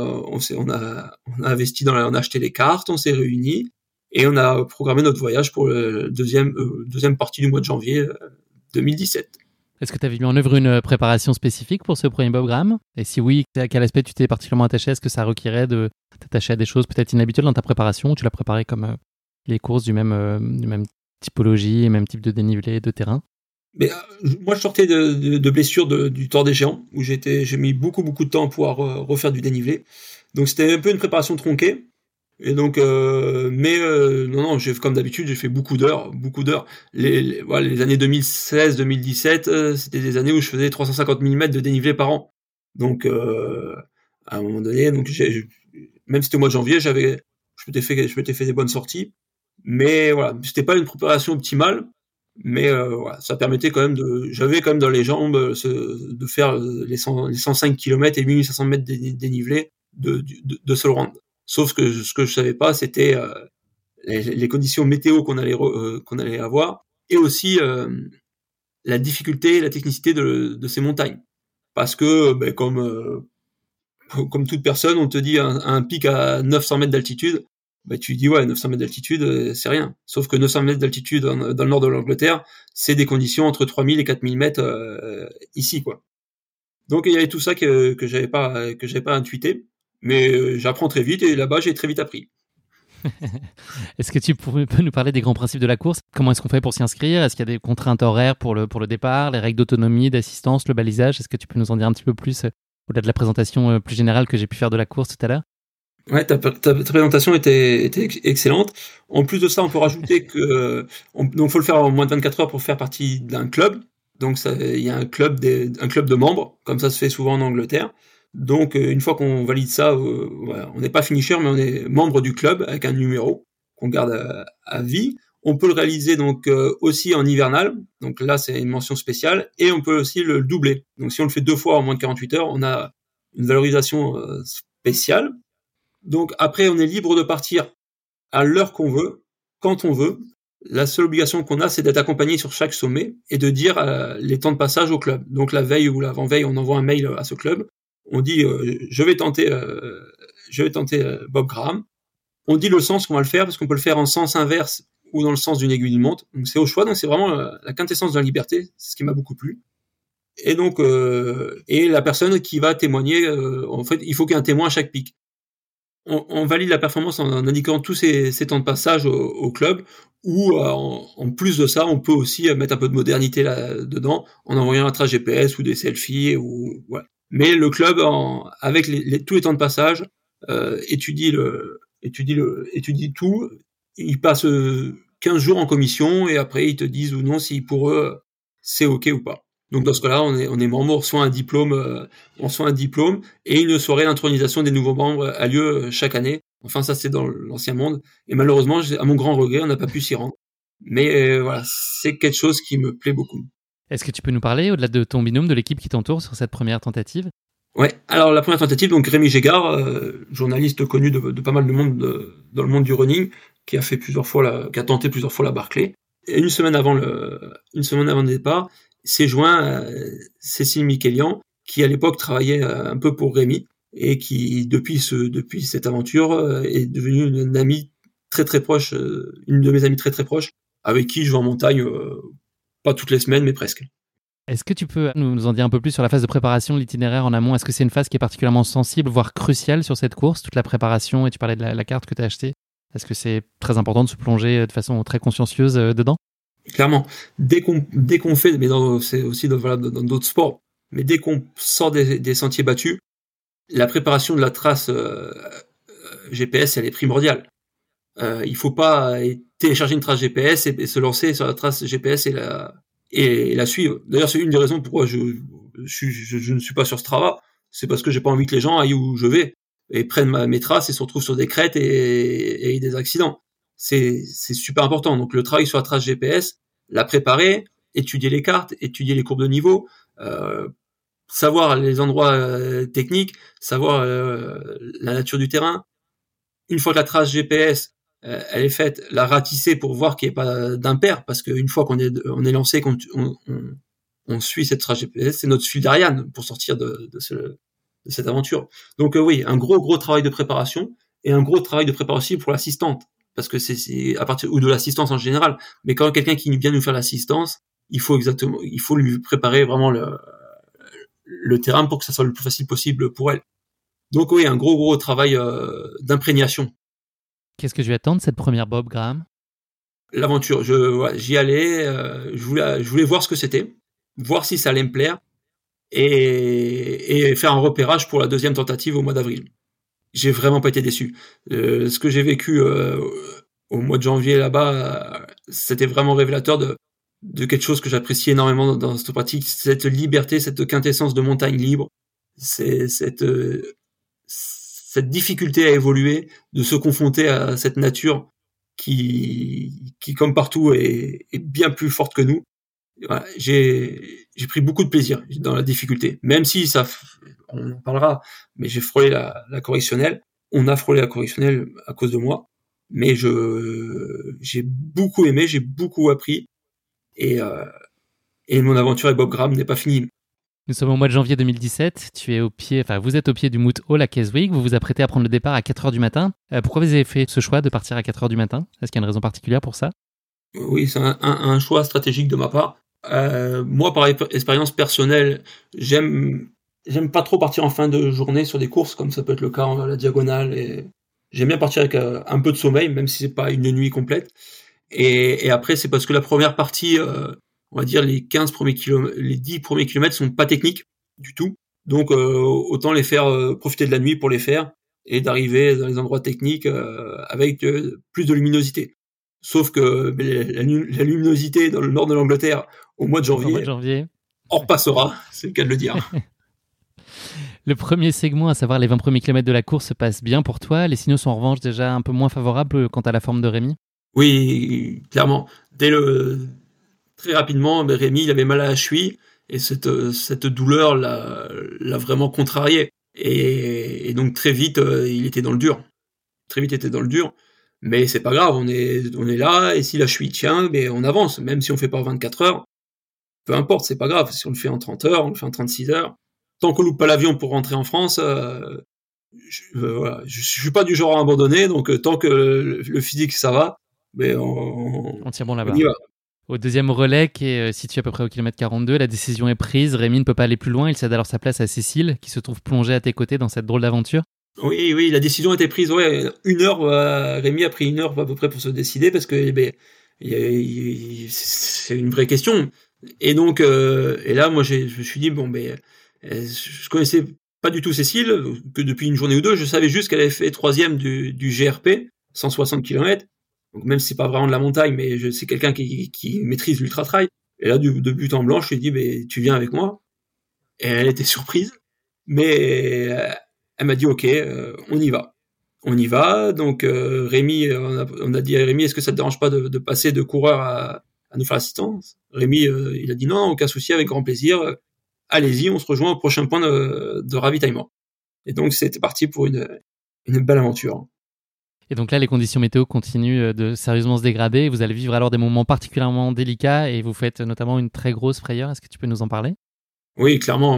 a investi on a acheté les cartes, on s'est réunis, et on a programmé notre voyage pour le deuxième partie du mois de janvier 2017.
Est-ce que tu avais mis en œuvre une préparation spécifique pour ce premier Bob Graham? Et si oui, à quel aspect tu t'es particulièrement attaché? Est-ce que ça requérait de t'attacher à des choses peut-être inhabituelles dans ta préparation, ou tu l'as préparé comme les courses du même typologie et même type de dénivelé de terrain?
Moi, je sortais de blessure du Tour des Géants, où j'ai mis beaucoup de temps à pouvoir refaire du dénivelé. Donc c'était un peu une préparation tronquée. Et donc, non, comme d'habitude, j'ai fait beaucoup d'heures. Les années 2016-2017, c'était des années où je faisais 350 000 mètres de dénivelé par an. Donc, à un moment donné, même si c'était au mois de janvier, je m'étais fait des bonnes sorties. Mais voilà, c'était pas une préparation optimale. Mais ça permettait quand même j'avais quand même dans les jambes de faire les 105 km et 1500 mètres dénivelé de seul round. Sauf que ce que je savais pas, c'était les conditions météo qu'on allait avoir, et aussi la difficulté et la technicité de ces montagnes. Parce que comme toute personne, on te dit un pic à 900 mètres d'altitude, tu dis 900 mètres d'altitude, c'est rien. Sauf que 900 mètres d'altitude dans le nord de l'Angleterre, c'est des conditions entre 3000 et 4000 mètres ici, quoi. Donc il y avait tout ça que j'avais pas intuité, mais j'apprends très vite, et là-bas j'ai très vite appris.
Est-ce que tu peux nous parler des grands principes de la course? Comment est-ce qu'on fait pour s'y inscrire? Est-ce qu'il y a des contraintes horaires pour le départ, les règles d'autonomie, d'assistance, le balisage? Est-ce que tu peux nous en dire un petit peu plus au-delà de la présentation plus générale que j'ai pu faire de la course tout à l'heure?
Ouais, ta présentation était excellente. En plus de ça, on peut rajouter que donc faut le faire en moins de 24 heures pour faire partie d'un club. Donc il y a un club de membres, comme ça se fait souvent en Angleterre. Donc une fois qu'on valide ça, on n'est pas finisher, mais on est membre du club avec un numéro qu'on garde à vie. On peut le réaliser donc aussi en hivernal. Donc là, c'est une mention spéciale, et on peut aussi le doubler. Donc si on le fait 2 fois en moins de 48 heures, on a une valorisation spéciale. Donc après, on est libre de partir à l'heure qu'on veut, quand on veut. La seule obligation qu'on a, c'est d'être accompagné sur chaque sommet et de dire les temps de passage au club. Donc la veille ou l'avant-veille, on envoie un mail à ce club. On dit je vais tenter Bob Graham. On dit le sens qu'on va le faire, parce qu'on peut le faire en sens inverse ou dans le sens d'une aiguille d'une montre. Donc c'est au choix. Donc c'est vraiment la quintessence de la liberté, c'est ce qui m'a beaucoup plu. Et donc et la personne qui va témoigner, en fait, il faut qu'il y ait un témoin à chaque pic. On valide la performance en indiquant tous ces temps de passage au club, ou en plus de ça, on peut aussi mettre un peu de modernité là-dedans en envoyant un trace GPS ou des selfies, ou voilà. Mais le club, avec tous les temps de passage, étudie tout. Ils passent 15 jours en commission, et après ils te disent ou non si pour eux c'est ok ou pas. Donc dans ce cas-là, on est membre, on reçoit un diplôme, et une soirée d'intronisation des nouveaux membres a lieu chaque année. Enfin, ça c'est dans l'ancien monde, et malheureusement, à mon grand regret, on n'a pas pu s'y rendre. Mais voilà, c'est quelque chose qui me plaît beaucoup.
Est-ce que tu peux nous parler, au-delà de ton binôme, de l'équipe qui t'entoure sur cette première tentative ?
Ouais, alors la première tentative, donc Rémi Gégard, journaliste connu de pas mal de monde dans le monde du running, qui a tenté plusieurs fois la Barclay. Et une semaine avant le départ, s'est joint à Cécile Miquelian, qui à l'époque travaillait un peu pour Rémi, et qui depuis cette aventure est devenue une amie très très proche, une de mes amies très très proches, avec qui je vais en montagne pas toutes les semaines, mais presque.
Est-ce que tu peux nous en dire un peu plus sur la phase de préparation, l'itinéraire en amont ? Est-ce que c'est une phase qui est particulièrement sensible, voire cruciale sur cette course, toute la préparation, et tu parlais de la carte que tu as achetée ? Est-ce que c'est très important de se plonger de façon très consciencieuse dedans ?
Clairement, dès qu'on fait, mais c'est aussi dans d'autres sports, mais dès qu'on sort des sentiers battus, la préparation de la trace GPS, elle est primordiale. Il faut pas télécharger une trace GPS et se lancer sur la trace GPS et la suivre. D'ailleurs, c'est une des raisons pourquoi je ne suis pas sur Strava, c'est parce que j'ai pas envie que les gens aillent où je vais et prennent mes traces et se retrouvent sur des crêtes et des accidents. C'est super important. Donc le travail sur la trace GPS, la préparer, étudier les cartes, étudier les courbes de niveau, savoir les endroits techniques, savoir la nature du terrain. Une fois que la trace GPS elle est faite, la ratisser pour voir qu'il n'y ait pas d'impair, parce qu'une fois qu'on est lancé, on suit cette trace GPS, c'est notre fil d'Ariane pour sortir de cette aventure. Donc oui, un gros travail de préparation et un gros travail de préparation pour l'assistante, parce que c'est à partir ou de l'assistance en général. Mais quand quelqu'un qui vient nous faire l'assistance, il faut lui préparer vraiment le terrain pour que ça soit le plus facile possible pour elle. Donc oui, un gros travail d'imprégnation.
Qu'est-ce que je vais attendre cette première Bob, Graham ?
L'aventure, j'y allais, je voulais voir ce que c'était, voir si ça allait me plaire, et faire un repérage pour la deuxième tentative au mois d'avril. J'ai vraiment pas été déçu. Ce que j'ai vécu au mois de janvier là-bas, c'était vraiment révélateur de quelque chose que j'apprécie énormément dans cette pratique, cette liberté, cette quintessence de montagne libre, c'est cette difficulté à évoluer, de se confronter à cette nature qui comme partout est bien plus forte que nous. Voilà, j'ai pris beaucoup de plaisir dans la difficulté, même si on en parlera, mais j'ai frôlé la correctionnelle. On a frôlé la correctionnelle à cause de moi, mais j'ai beaucoup aimé, j'ai beaucoup appris, et mon aventure avec Bob Graham n'est pas finie.
Nous sommes au mois de janvier 2017, vous êtes au pied du Moot Hall à Keswick, vous vous apprêtez à prendre le départ à 4h du matin. Pourquoi vous avez fait ce choix de partir à 4h du matin ? Est-ce qu'il y a une raison particulière pour ça ?
Oui, c'est un choix stratégique de ma part. Moi, par expérience personnelle, j'aime pas trop partir en fin de journée sur des courses, comme ça peut être le cas à la diagonale. Et j'aime bien partir avec un peu de sommeil, même si c'est pas une nuit complète. Et après, c'est parce que la première partie, on va dire les 10 premiers kilomètres sont pas techniques du tout. Donc autant les faire profiter de la nuit pour les faire et d'arriver dans les endroits techniques avec plus de luminosité. Sauf que la luminosité dans le nord de l'Angleterre au mois de janvier, on repassera, c'est le cas de le dire.
Le premier segment, à savoir les 20 premiers kilomètres de la course, se passe bien pour toi. Les signaux sont en revanche déjà un peu moins favorables quant à la forme de Rémi ?
Oui, clairement. Très rapidement, Rémi, il avait mal à la cheville et cette douleur l'a vraiment contrarié. Et donc très vite, il était dans le dur. Mais c'est pas grave, on est là, et si la cheville tient, on avance, même si on fait pas 24 heures. Peu importe, c'est pas grave. Si on le fait en 30 heures, on le fait en 36 heures. Tant qu'on loupe pas l'avion pour rentrer en France, je suis pas du genre à abandonner, donc tant que le physique ça va,
on tire bon là-bas.
On y va.
Au deuxième relais, qui est situé à peu près au kilomètre 42, la décision est prise. Rémi ne peut pas aller plus loin. Il cède alors sa place à Cécile, qui se trouve plongée à tes côtés dans cette drôle d'aventure.
Oui, la décision a été prise. Ouais, 1 heure. Rémi a pris 1 heure à peu près pour se décider, parce que c'est une vraie question. Et donc, et là, moi, je me suis dit je connaissais pas du tout Cécile, que depuis une journée ou deux, je savais juste qu'elle avait fait 3e du GRP, 160 km. Donc même si c'est pas vraiment de la montagne, mais c'est quelqu'un qui maîtrise l'ultra-trail. Et là, de but en blanc, je lui ai dit, tu viens avec moi. Et elle était surprise, mais elle m'a dit, ok, on y va. On y va. Donc Rémi, on a dit à Rémi, est-ce que ça te dérange pas de passer de coureur à nous faire l'assistance? Rémi, il a dit non, aucun souci, avec grand plaisir. Allez-y, on se rejoint au prochain point de ravitaillement. Et donc c'était parti pour une belle aventure.
Et donc là, les conditions météo continuent de sérieusement se dégrader. Vous allez vivre alors des moments particulièrement délicats et vous faites notamment une très grosse frayeur. Est-ce que tu peux nous en parler?
Oui, clairement.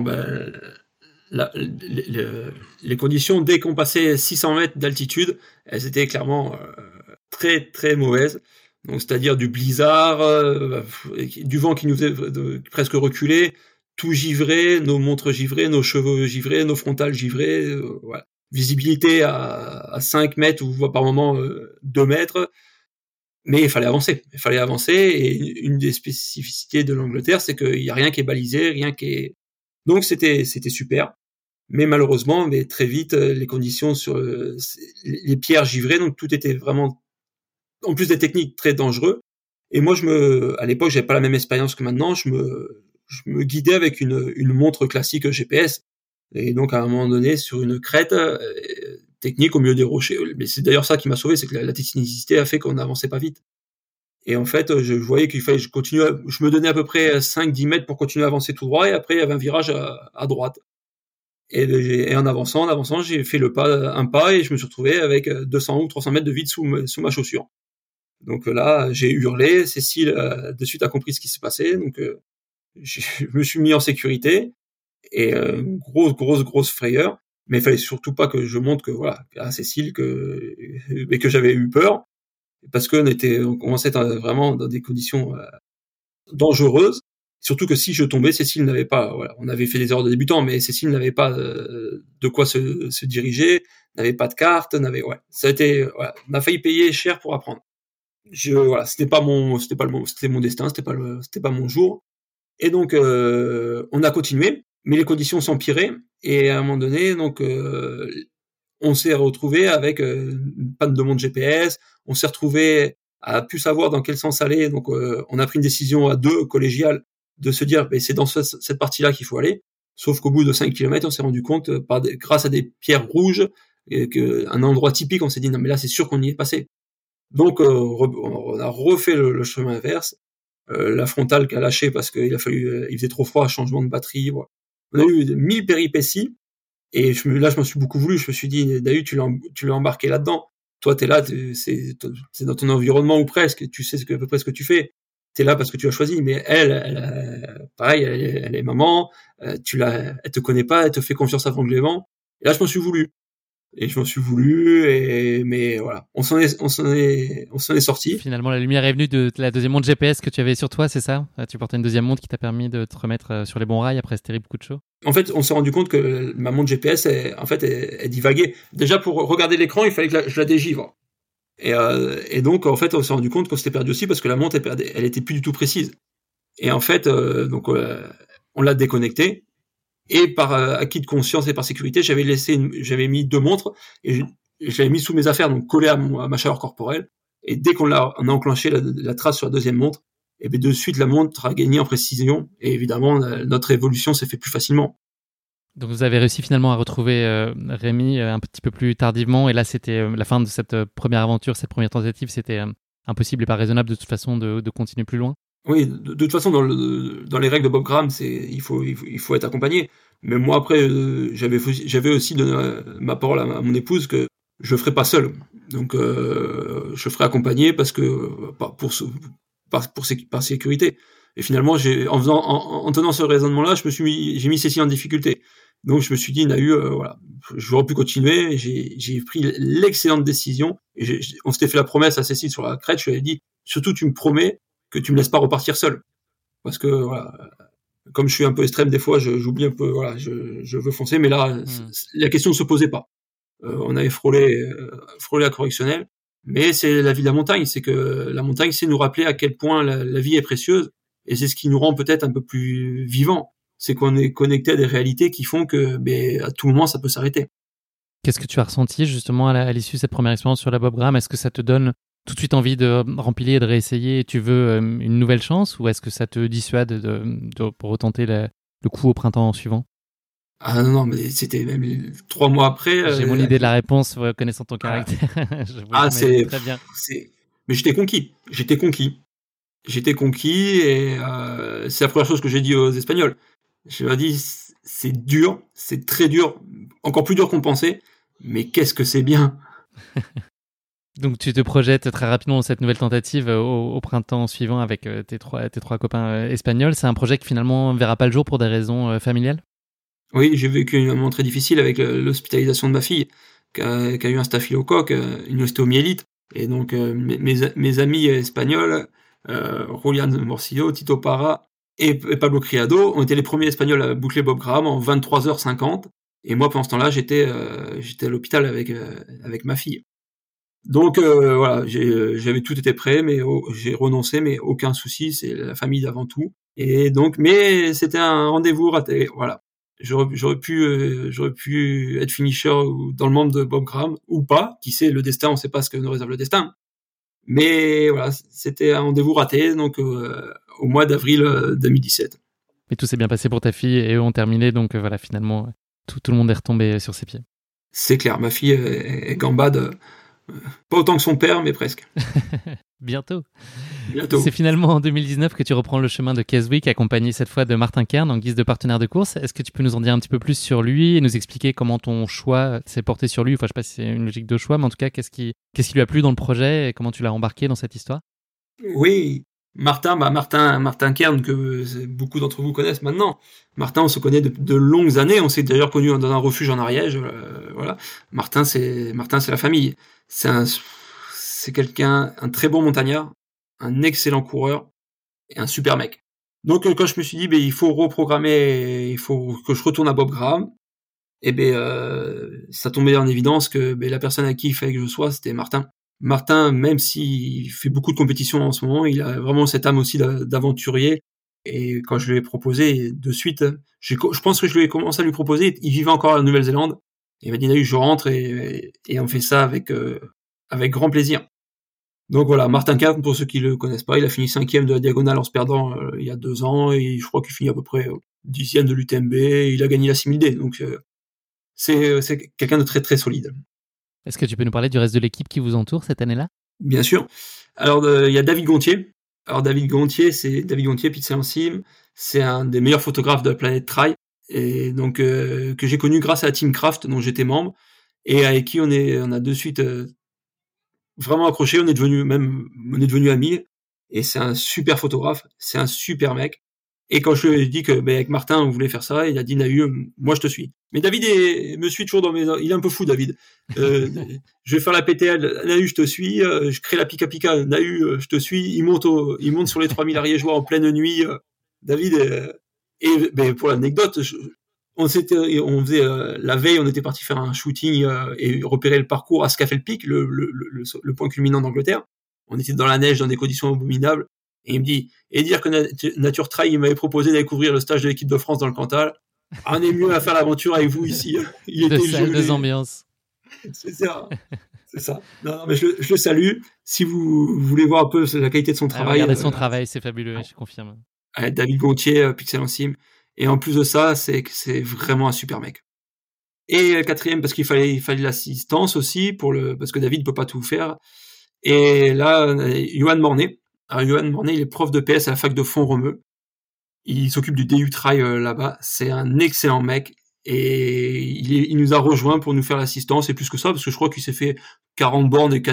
Les conditions, dès qu'on passait 600 mètres d'altitude, elles étaient clairement très très mauvaises. Donc, c'est-à-dire du blizzard, du vent qui nous faisait presque reculer, tout givré, nos montres givrées, nos cheveux givrés, nos frontales givrées. Voilà. Visibilité à 5 mètres ou par moment 2 mètres. Mais il fallait avancer. Et une des spécificités de l'Angleterre, c'est qu'il n'y a rien qui est balisé, rien qui est... Donc c'était super. Mais malheureusement, très vite, les conditions sur les pierres givrées, donc tout était vraiment, en plus des techniques, très dangereux. Et moi, à l'époque, j'avais pas la même expérience que maintenant. Je me guidais avec une montre classique GPS. Et donc, à un moment donné, sur une crête technique au milieu des rochers, mais c'est d'ailleurs ça qui m'a sauvé, c'est que la technicité a fait qu'on n'avançait pas vite. Et en fait, je voyais qu'il fallait que je me donnais à peu près 5-10 mètres pour continuer à avancer tout droit, et après, il y avait un virage à droite. Et en avançant, j'ai fait un pas, et je me suis retrouvé avec 200 ou 300 mètres de vide sous ma chaussure. Donc là, j'ai hurlé, Cécile de suite a compris ce qui se passait, donc je me suis mis en sécurité, et grosse frayeur, mais il fallait surtout pas que je montre à Cécile que j'avais eu peur, parce on commençait vraiment dans des conditions dangereuses, surtout que si je tombais, Cécile n'avait pas, on avait fait des erreurs de débutants, mais Cécile n'avait pas de quoi se diriger, n'avait pas de carte, on a failli payer cher pour apprendre. C'était mon destin, c'était pas mon jour. Et donc on a continué, mais les conditions s'empiraient, et à un moment donné, donc on s'est retrouvé avec une panne de montre GPS, on s'est retrouvé à plus savoir dans quel sens aller, donc on a pris une décision à 2 collégiale de se dire c'est dans cette partie-là qu'il faut aller, sauf qu'au bout de 5 km, on s'est rendu compte grâce à des pierres rouges, un endroit typique, on s'est dit non mais là c'est sûr qu'on y est passé. Donc on a refait le chemin inverse, la frontale qui a lâché parce qu'il il faisait trop froid, changement de batterie, voilà. On a eu 1000 péripéties, et je m'en suis beaucoup voulu. Je me suis dit, Dahu, tu l'as embarqué là-dedans. Toi, t'es là, c'est dans ton environnement ou presque. Tu sais à peu près ce que tu fais. T'es là parce que tu as choisi. Mais pareil, elle est maman. Elle te connaît pas. Elle te fait confiance aveuglément. Et là, je m'en suis voulu. Mais voilà, on s'en est sorti.
Finalement, la lumière est venue de la deuxième montre GPS que tu avais sur toi, c'est ça? Tu portais une deuxième montre qui t'a permis de te remettre sur les bons rails après ce terrible coup de chaud?
En fait, on s'est rendu compte que ma montre GPS, elle divaguait. Déjà, pour regarder l'écran, il fallait que je la dégivre. Et donc, en fait, on s'est rendu compte qu'on s'était perdu aussi parce que la montre, elle était plus du tout précise. Et en fait, on l'a déconnectée. Et par acquis de conscience et par sécurité, j'avais mis 2 montres, et je l'avais mis sous mes affaires, donc collé à ma chaleur corporelle. Et dès qu'on a enclenché la trace sur la deuxième montre, et bien de suite la montre a gagné en précision, et évidemment notre évolution s'est fait plus facilement.
Donc vous avez réussi finalement à retrouver Rémi un petit peu plus tardivement, et là c'était la fin de cette première aventure, cette première tentative, c'était impossible et pas raisonnable de toute façon de continuer plus loin.
Oui, de toute façon, dans les règles de Bob Graham, il faut être accompagné. Mais moi, après, j'avais aussi donné ma parole à mon épouse que je ferais pas seul. Donc, je ferais accompagné parce que par sécurité. Et finalement, en tenant ce raisonnement-là, j'ai mis Cécile en difficulté. Donc, je me suis dit, Dahu, j'aurais pu continuer. J'ai pris l'excellente décision. Et on s'était fait la promesse à Cécile sur la crête. Je lui ai dit, surtout, tu me promets que tu me laisses pas repartir seul, parce que comme je suis un peu extrême des fois, j'oublie un peu, je veux foncer, mais là la question ne se posait pas. On avait frôlé la correctionnelle, mais c'est la vie de la montagne, c'est que la montagne, c'est nous rappeler à quel point la vie est précieuse, et c'est ce qui nous rend peut-être un peu plus vivants, c'est qu'on est connecté à des réalités qui font que à tout moment ça peut s'arrêter.
Qu'est-ce que tu as ressenti justement à l'issue de cette première expérience sur la Bob Graham? Est-ce que ça te donne tout de suite envie de remplir et de réessayer, et tu veux une nouvelle chance, ou est-ce que ça te dissuade pour retenter le coup au printemps suivant?
Ah non, mais c'était même 3 mois après.
J'ai mon idée de la réponse, connaissant ton caractère.
C'est
très bien.
Mais j'étais conquis. J'étais conquis et c'est la première chose que j'ai dit aux Espagnols. Je leur ai dit, c'est dur, c'est très dur, encore plus dur qu'on pensait, mais qu'est-ce que c'est bien.
Donc tu te projettes très rapidement dans cette nouvelle tentative au printemps suivant avec tes trois copains espagnols. C'est un projet qui finalement ne verra pas le jour pour des raisons familiales?
Oui, j'ai vécu un moment très difficile avec l'hospitalisation de ma fille, qui a eu un staphylocoque, une ostéomyélite. Et donc mes amis espagnols, Julián Morcillo, Tito Parra et Pablo Criado ont été les premiers Espagnols à boucler Bob Graham en 23h50. Et moi, pendant ce temps-là, j'étais à l'hôpital avec ma fille. Donc voilà, j'avais tout été prêt, mais j'ai renoncé, mais aucun souci, c'est la famille avant tout. Et donc, mais c'était un rendez-vous raté. Voilà, j'aurais pu être finisher dans le monde de Bob Graham ou pas. Qui sait, le destin, on sait pas ce que nous réserve le destin. Mais voilà, c'était un rendez-vous raté. Donc au mois d'avril 2017.
Mais tout s'est bien passé pour ta fille et eux ont terminé, donc voilà, finalement, tout le monde est retombé sur ses pieds.
C'est clair, ma fille est gambade. Pas autant que son père, mais presque.
Bientôt.
C'est
finalement en 2019 que tu reprends le chemin de Keswick, accompagné cette fois de Martin Kern en guise de partenaire de course. Est-ce que tu peux nous en dire un petit peu plus sur lui et nous expliquer comment ton choix s'est porté sur lui? Enfin, je sais pas si c'est une logique de choix, mais en tout cas, qu'est-ce qui lui a plu dans le projet et comment tu l'as embarqué dans cette histoire?
Oui, Martin Kern, que beaucoup d'entre vous connaissent maintenant. Martin, on se connaît de longues années. On s'est d'ailleurs connus dans un refuge en Ariège. Voilà. Martin, c'est la famille. C'est quelqu'un, un très bon montagnard, un excellent coureur et un super mec. Donc, quand je me suis dit, il faut reprogrammer, il faut que je retourne à Bob Graham, ça tombait en évidence que la personne à qui il fallait que je sois, c'était Martin. Martin, même s'il fait beaucoup de compétitions en ce moment, il a vraiment cette âme aussi d'aventurier. Et quand je lui ai proposé, de suite, je pense que je lui ai commencé à lui proposer, il vivait encore en Nouvelle-Zélande. Il m'a dit, je rentre et on fait ça avec grand plaisir. Donc voilà, Martin Kern, pour ceux qui le connaissent pas, il a fini 5e de la diagonale en se perdant il y a 2 ans, et je crois qu'il finit à peu près 10e de l'UTMB, et il a gagné la 6000D. Donc c'est quelqu'un de très très solide.
Est-ce que tu peux nous parler du reste de l'équipe qui vous entoure cette année-là?
Bien sûr. Alors, il y a David Gontier. Alors, David Gontier, Pete Saint-Cyr, c'est un des meilleurs photographes de la planète Trail, et donc que j'ai connu grâce à la Team Craft, dont j'étais membre, et avec qui on a de suite vraiment accroché. On est devenu amis, et c'est un super photographe, c'est un super mec. Et quand je lui ai dit que avec Martin on voulait faire ça, il a dit, Nahu, moi je te suis. Mais David me suit toujours il est un peu fou, David. Je vais faire la PTL, Nahu, je te suis. Je crée la Pika Pika, Nahu, je te suis. Il monte sur les 3000 ariégeois en pleine nuit. David, pour l'anecdote, on faisait la veille, on était parti faire un shooting et repérer le parcours à Scafell Peak, le point culminant d'Angleterre. On était dans la neige, dans des conditions abominables. Et il me dit, et dire que Nature Trail, il m'avait proposé d'aller couvrir le stage de l'équipe de France dans le Cantal. On est mieux à faire l'aventure avec vous ici.
Il était salle, deux ambiances.
C'est ça. Non, mais je le salue. Si vous voulez voir un peu la qualité de son travail.
Regardez son travail, c'est fabuleux, je confirme.
David Gontier, Pixel en Sim. Et en plus de ça, c'est vraiment un super mec. Et 4e, parce qu'il fallait l'assistance aussi parce que David ne peut pas tout faire. Et là, Johan Mornay. Alors, Johan Mornay, il est prof de PS à la fac de Font-Romeu. Il s'occupe du DU Trail là-bas. C'est un excellent mec. Et il nous a rejoint pour nous faire l'assistance. Et plus que ça, parce que je crois qu'il s'est fait 40 bornes et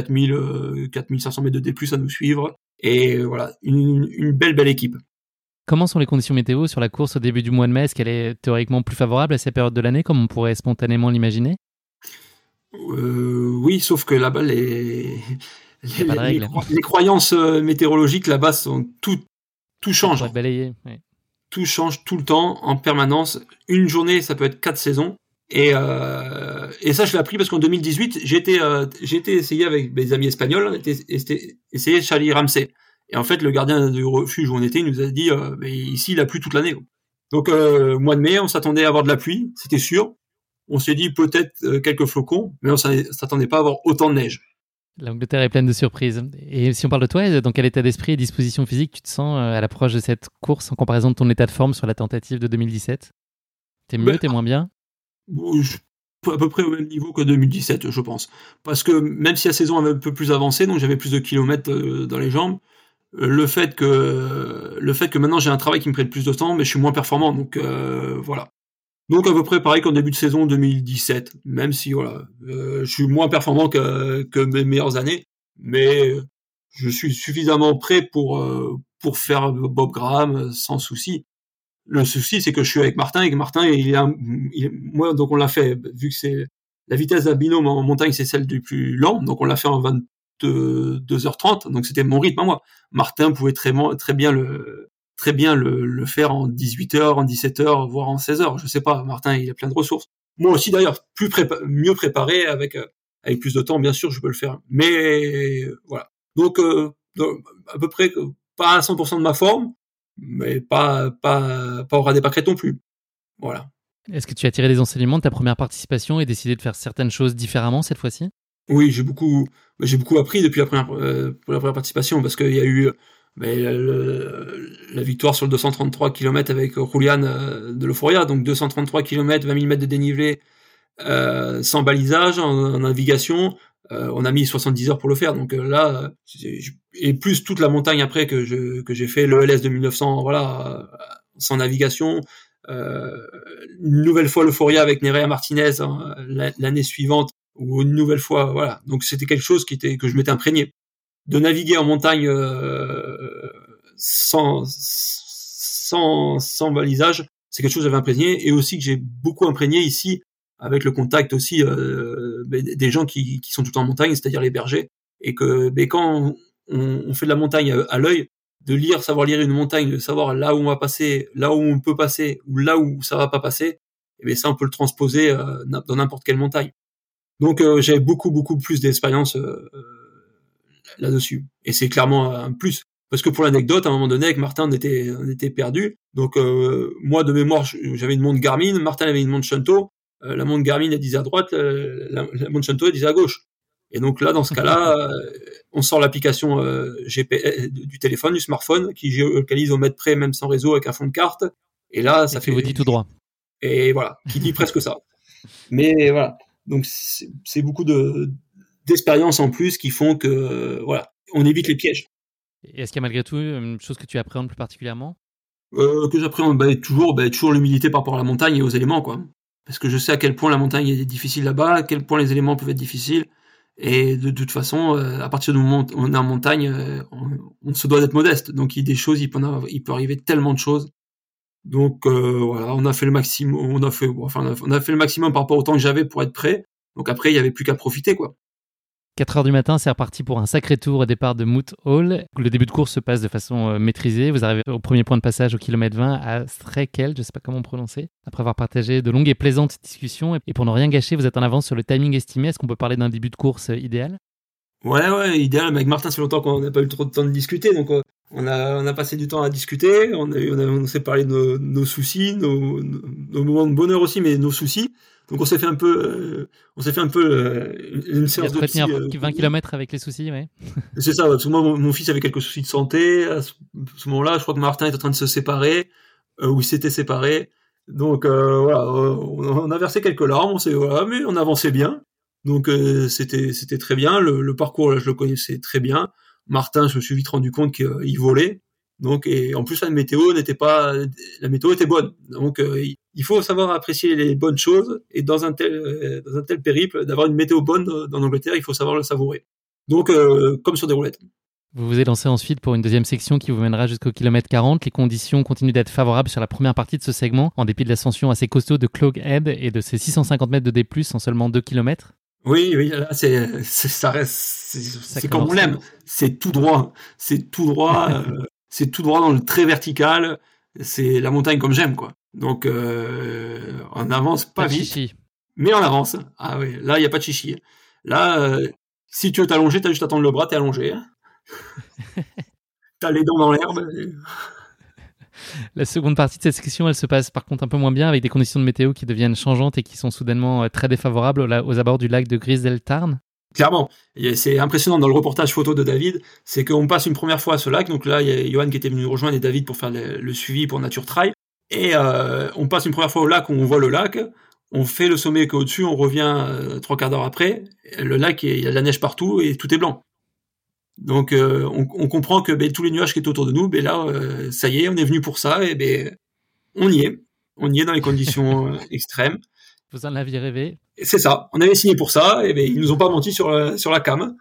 4500 mètres de D+, à nous suivre. Et voilà, une belle équipe.
Comment sont les conditions météo sur la course au début du mois de mai? Est-ce qu'elle est théoriquement plus favorable à ces périodes de l'année, comme on pourrait spontanément l'imaginer?
Oui, sauf que là-bas, les croyances météorologiques là-bas sont tout change.
Balayer, ouais.
Tout change tout le temps, en permanence. Une journée, ça peut être 4 saisons. Et ça, je l'ai appris parce qu'en 2018, j'ai été essayé avec mes amis espagnols, essayé Charlie Ramsey. Et en fait, le gardien du refuge où on était, il nous a dit, ici, il a plu toute l'année. Donc, mois de mai, on s'attendait à avoir de la pluie, c'était sûr. On s'est dit peut-être quelques flocons, mais on s'attendait pas à avoir autant de neige.
L'Angleterre est pleine de surprises. Et si on parle de toi, dans quel état d'esprit et disposition physique tu te sens à l'approche de cette course en comparaison de ton état de forme sur la tentative de 2017? T'es mieux, t'es moins bien?
À peu près au même niveau que 2017, je pense. Parce que même si la saison avait un peu plus avancé, donc j'avais plus de kilomètres dans les jambes, le fait que maintenant j'ai un travail qui me prenne plus de temps, mais je suis moins performant, donc voilà. Donc à peu près pareil qu'en début de saison 2017, même si voilà, je suis moins performant que mes meilleures années, mais je suis suffisamment prêt pour faire Bob Graham sans souci. Le souci, c'est que je suis avec Martin, et que Martin, moi, donc on l'a fait, vu que c'est la vitesse d'un binôme en montagne, c'est celle du plus lent, donc on l'a fait en 22h30, donc c'était mon rythme à moi. Martin pouvait très bien le faire en 18h, en 17h, voire en 16h, je sais pas, Martin, il a plein de ressources. Moi aussi, d'ailleurs, mieux préparé, avec plus de temps, bien sûr, je peux le faire. Mais, voilà. Donc à peu près, pas à 100% de ma forme, mais pas au ras des pâquerettes non plus. Voilà.
Est-ce que tu as tiré des enseignements de ta première participation et décidé de faire certaines choses différemment cette fois-ci?
Oui, j'ai beaucoup appris depuis la première participation, parce qu'il y a eu la victoire sur le 233 km avec Julian de l'Euphoria, donc 233 km, 20 000 mètres de dénivelé, sans balisage, en navigation. On a mis 70 heures pour le faire, donc là, et plus toute la montagne après que j'ai fait, le LS 2900, voilà, sans navigation, une nouvelle fois l'Euphoria avec Nerea Martinez l'année suivante, ou une nouvelle fois, voilà. Donc c'était quelque chose que je m'étais imprégné. De naviguer en montagne sans balisage, c'est quelque chose que j'avais imprégné, et aussi que j'ai beaucoup imprégné ici, avec le contact aussi des gens qui sont tout le temps en montagne, c'est-à-dire les bergers, et que quand on fait de la montagne à l'œil, de savoir lire une montagne, de savoir là où on va passer, là où on peut passer, ou là où ça va pas passer, et bien ça on peut le transposer dans n'importe quelle montagne. Donc j'avais beaucoup plus d'expérience là-dessus, et c'est clairement un plus. Parce que pour l'anecdote, à un moment donné, avec Martin, on était perdus. Donc moi, de mémoire, j'avais une montre Garmin, Martin avait une montre Shunto. La montre Garmin, elle disait à droite, la montre Shunto, elle disait à gauche. Et donc là, dans ce cas-là, on sort l'application GPS du téléphone, du smartphone, qui géolocalise au mètre près, même sans réseau, avec un fond de carte. Et là, ça fait...
vous dit tout droit.
Et voilà, qui dit presque ça. Mais voilà, donc c'est beaucoup d'expériences en plus qui font que voilà, on évite les pièges.
Et est-ce qu'il y a malgré tout une chose que tu appréhendes plus particulièrement?
Que j'appréhende toujours l'humilité par rapport à la montagne et aux éléments, quoi. Parce que je sais à quel point la montagne est difficile là-bas, à quel point les éléments peuvent être difficiles. Et de toute façon, à partir du moment où on est en montagne, on se doit d'être modeste. Donc il y a des choses, il peut arriver tellement de choses. Donc voilà, on a fait le maximum, on a fait le maximum par rapport au temps que j'avais pour être prêt. Donc après, il y avait plus qu'à profiter, quoi.
4h du matin, c'est reparti pour un sacré tour au départ de Moot Hall. Le début de course se passe de façon maîtrisée. Vous arrivez au premier point de passage au kilomètre 20 à Streikel, je ne sais pas comment prononcer, après avoir partagé de longues et plaisantes discussions. Et pour ne rien gâcher, vous êtes en avance sur le timing estimé. Est-ce qu'on peut parler d'un début de course idéal?
Ouais, idéal. Mais avec Martin, ça fait longtemps qu'on n'a pas eu trop de temps de discuter, donc on a passé du temps à discuter. On s'est parlé de nos soucis, nos moments de bonheur aussi, mais nos soucis. Donc on s'est fait un peu une séance de psy.
20 km avec les soucis, ouais.
C'est ça, parce que moi, mon fils avait quelques soucis de santé. À ce moment-là, je crois que Martin est en train de se séparer, ou il s'était séparé. Donc voilà, on a versé quelques larmes, mais on avançait bien. Donc c'était très bien. Le parcours, là, je le connaissais très bien. Martin, je me suis vite rendu compte qu'il volait. Donc, et en plus, la météo était bonne. Donc, il faut savoir apprécier les bonnes choses. Et dans un tel périple, d'avoir une météo bonne dans l'Angleterre, il faut savoir le savourer. Donc, comme sur des roulettes.
Vous vous élancez ensuite pour une deuxième section qui vous mènera jusqu'au kilomètre 40. Les conditions continuent d'être favorables sur la première partie de ce segment, en dépit de l'ascension assez costaud de Clog Head et de ses 650 mètres de D+, en seulement 2 km.
Oui, là, ça reste, c'est comme on l'aime. C'est tout droit. C'est tout droit dans le très vertical. C'est la montagne comme j'aime, quoi. Donc, on avance pas vite.
Chichi.
Mais on avance. Ah oui, là, il n'y a pas de chichi. Là, si tu veux t'allonger, t'as juste à tendre le bras, t'es allongé. T'as les dents dans l'herbe.
La seconde partie de cette section, elle se passe par contre un peu moins bien, avec des conditions de météo qui deviennent changeantes et qui sont soudainement très défavorables aux abords du lac de Griseltarn.
Clairement, et c'est impressionnant dans le reportage photo de David, c'est qu'on passe une première fois à ce lac, donc là il y a Johan qui était venu nous rejoindre et David pour faire le suivi pour Nature Trail, Et on passe une première fois au lac où on voit le lac, on fait le sommet qui est au-dessus, on revient 3/4 d'heure après, le lac, il y a de la neige partout et tout est blanc. Donc on comprend que tous les nuages qui étaient autour de nous, là, ça y est, on est venu pour ça, et on y est dans les conditions extrêmes.
Vous en aviez rêvé?
Et c'est ça, on avait signé pour ça, et ils nous ont pas menti sur la cam.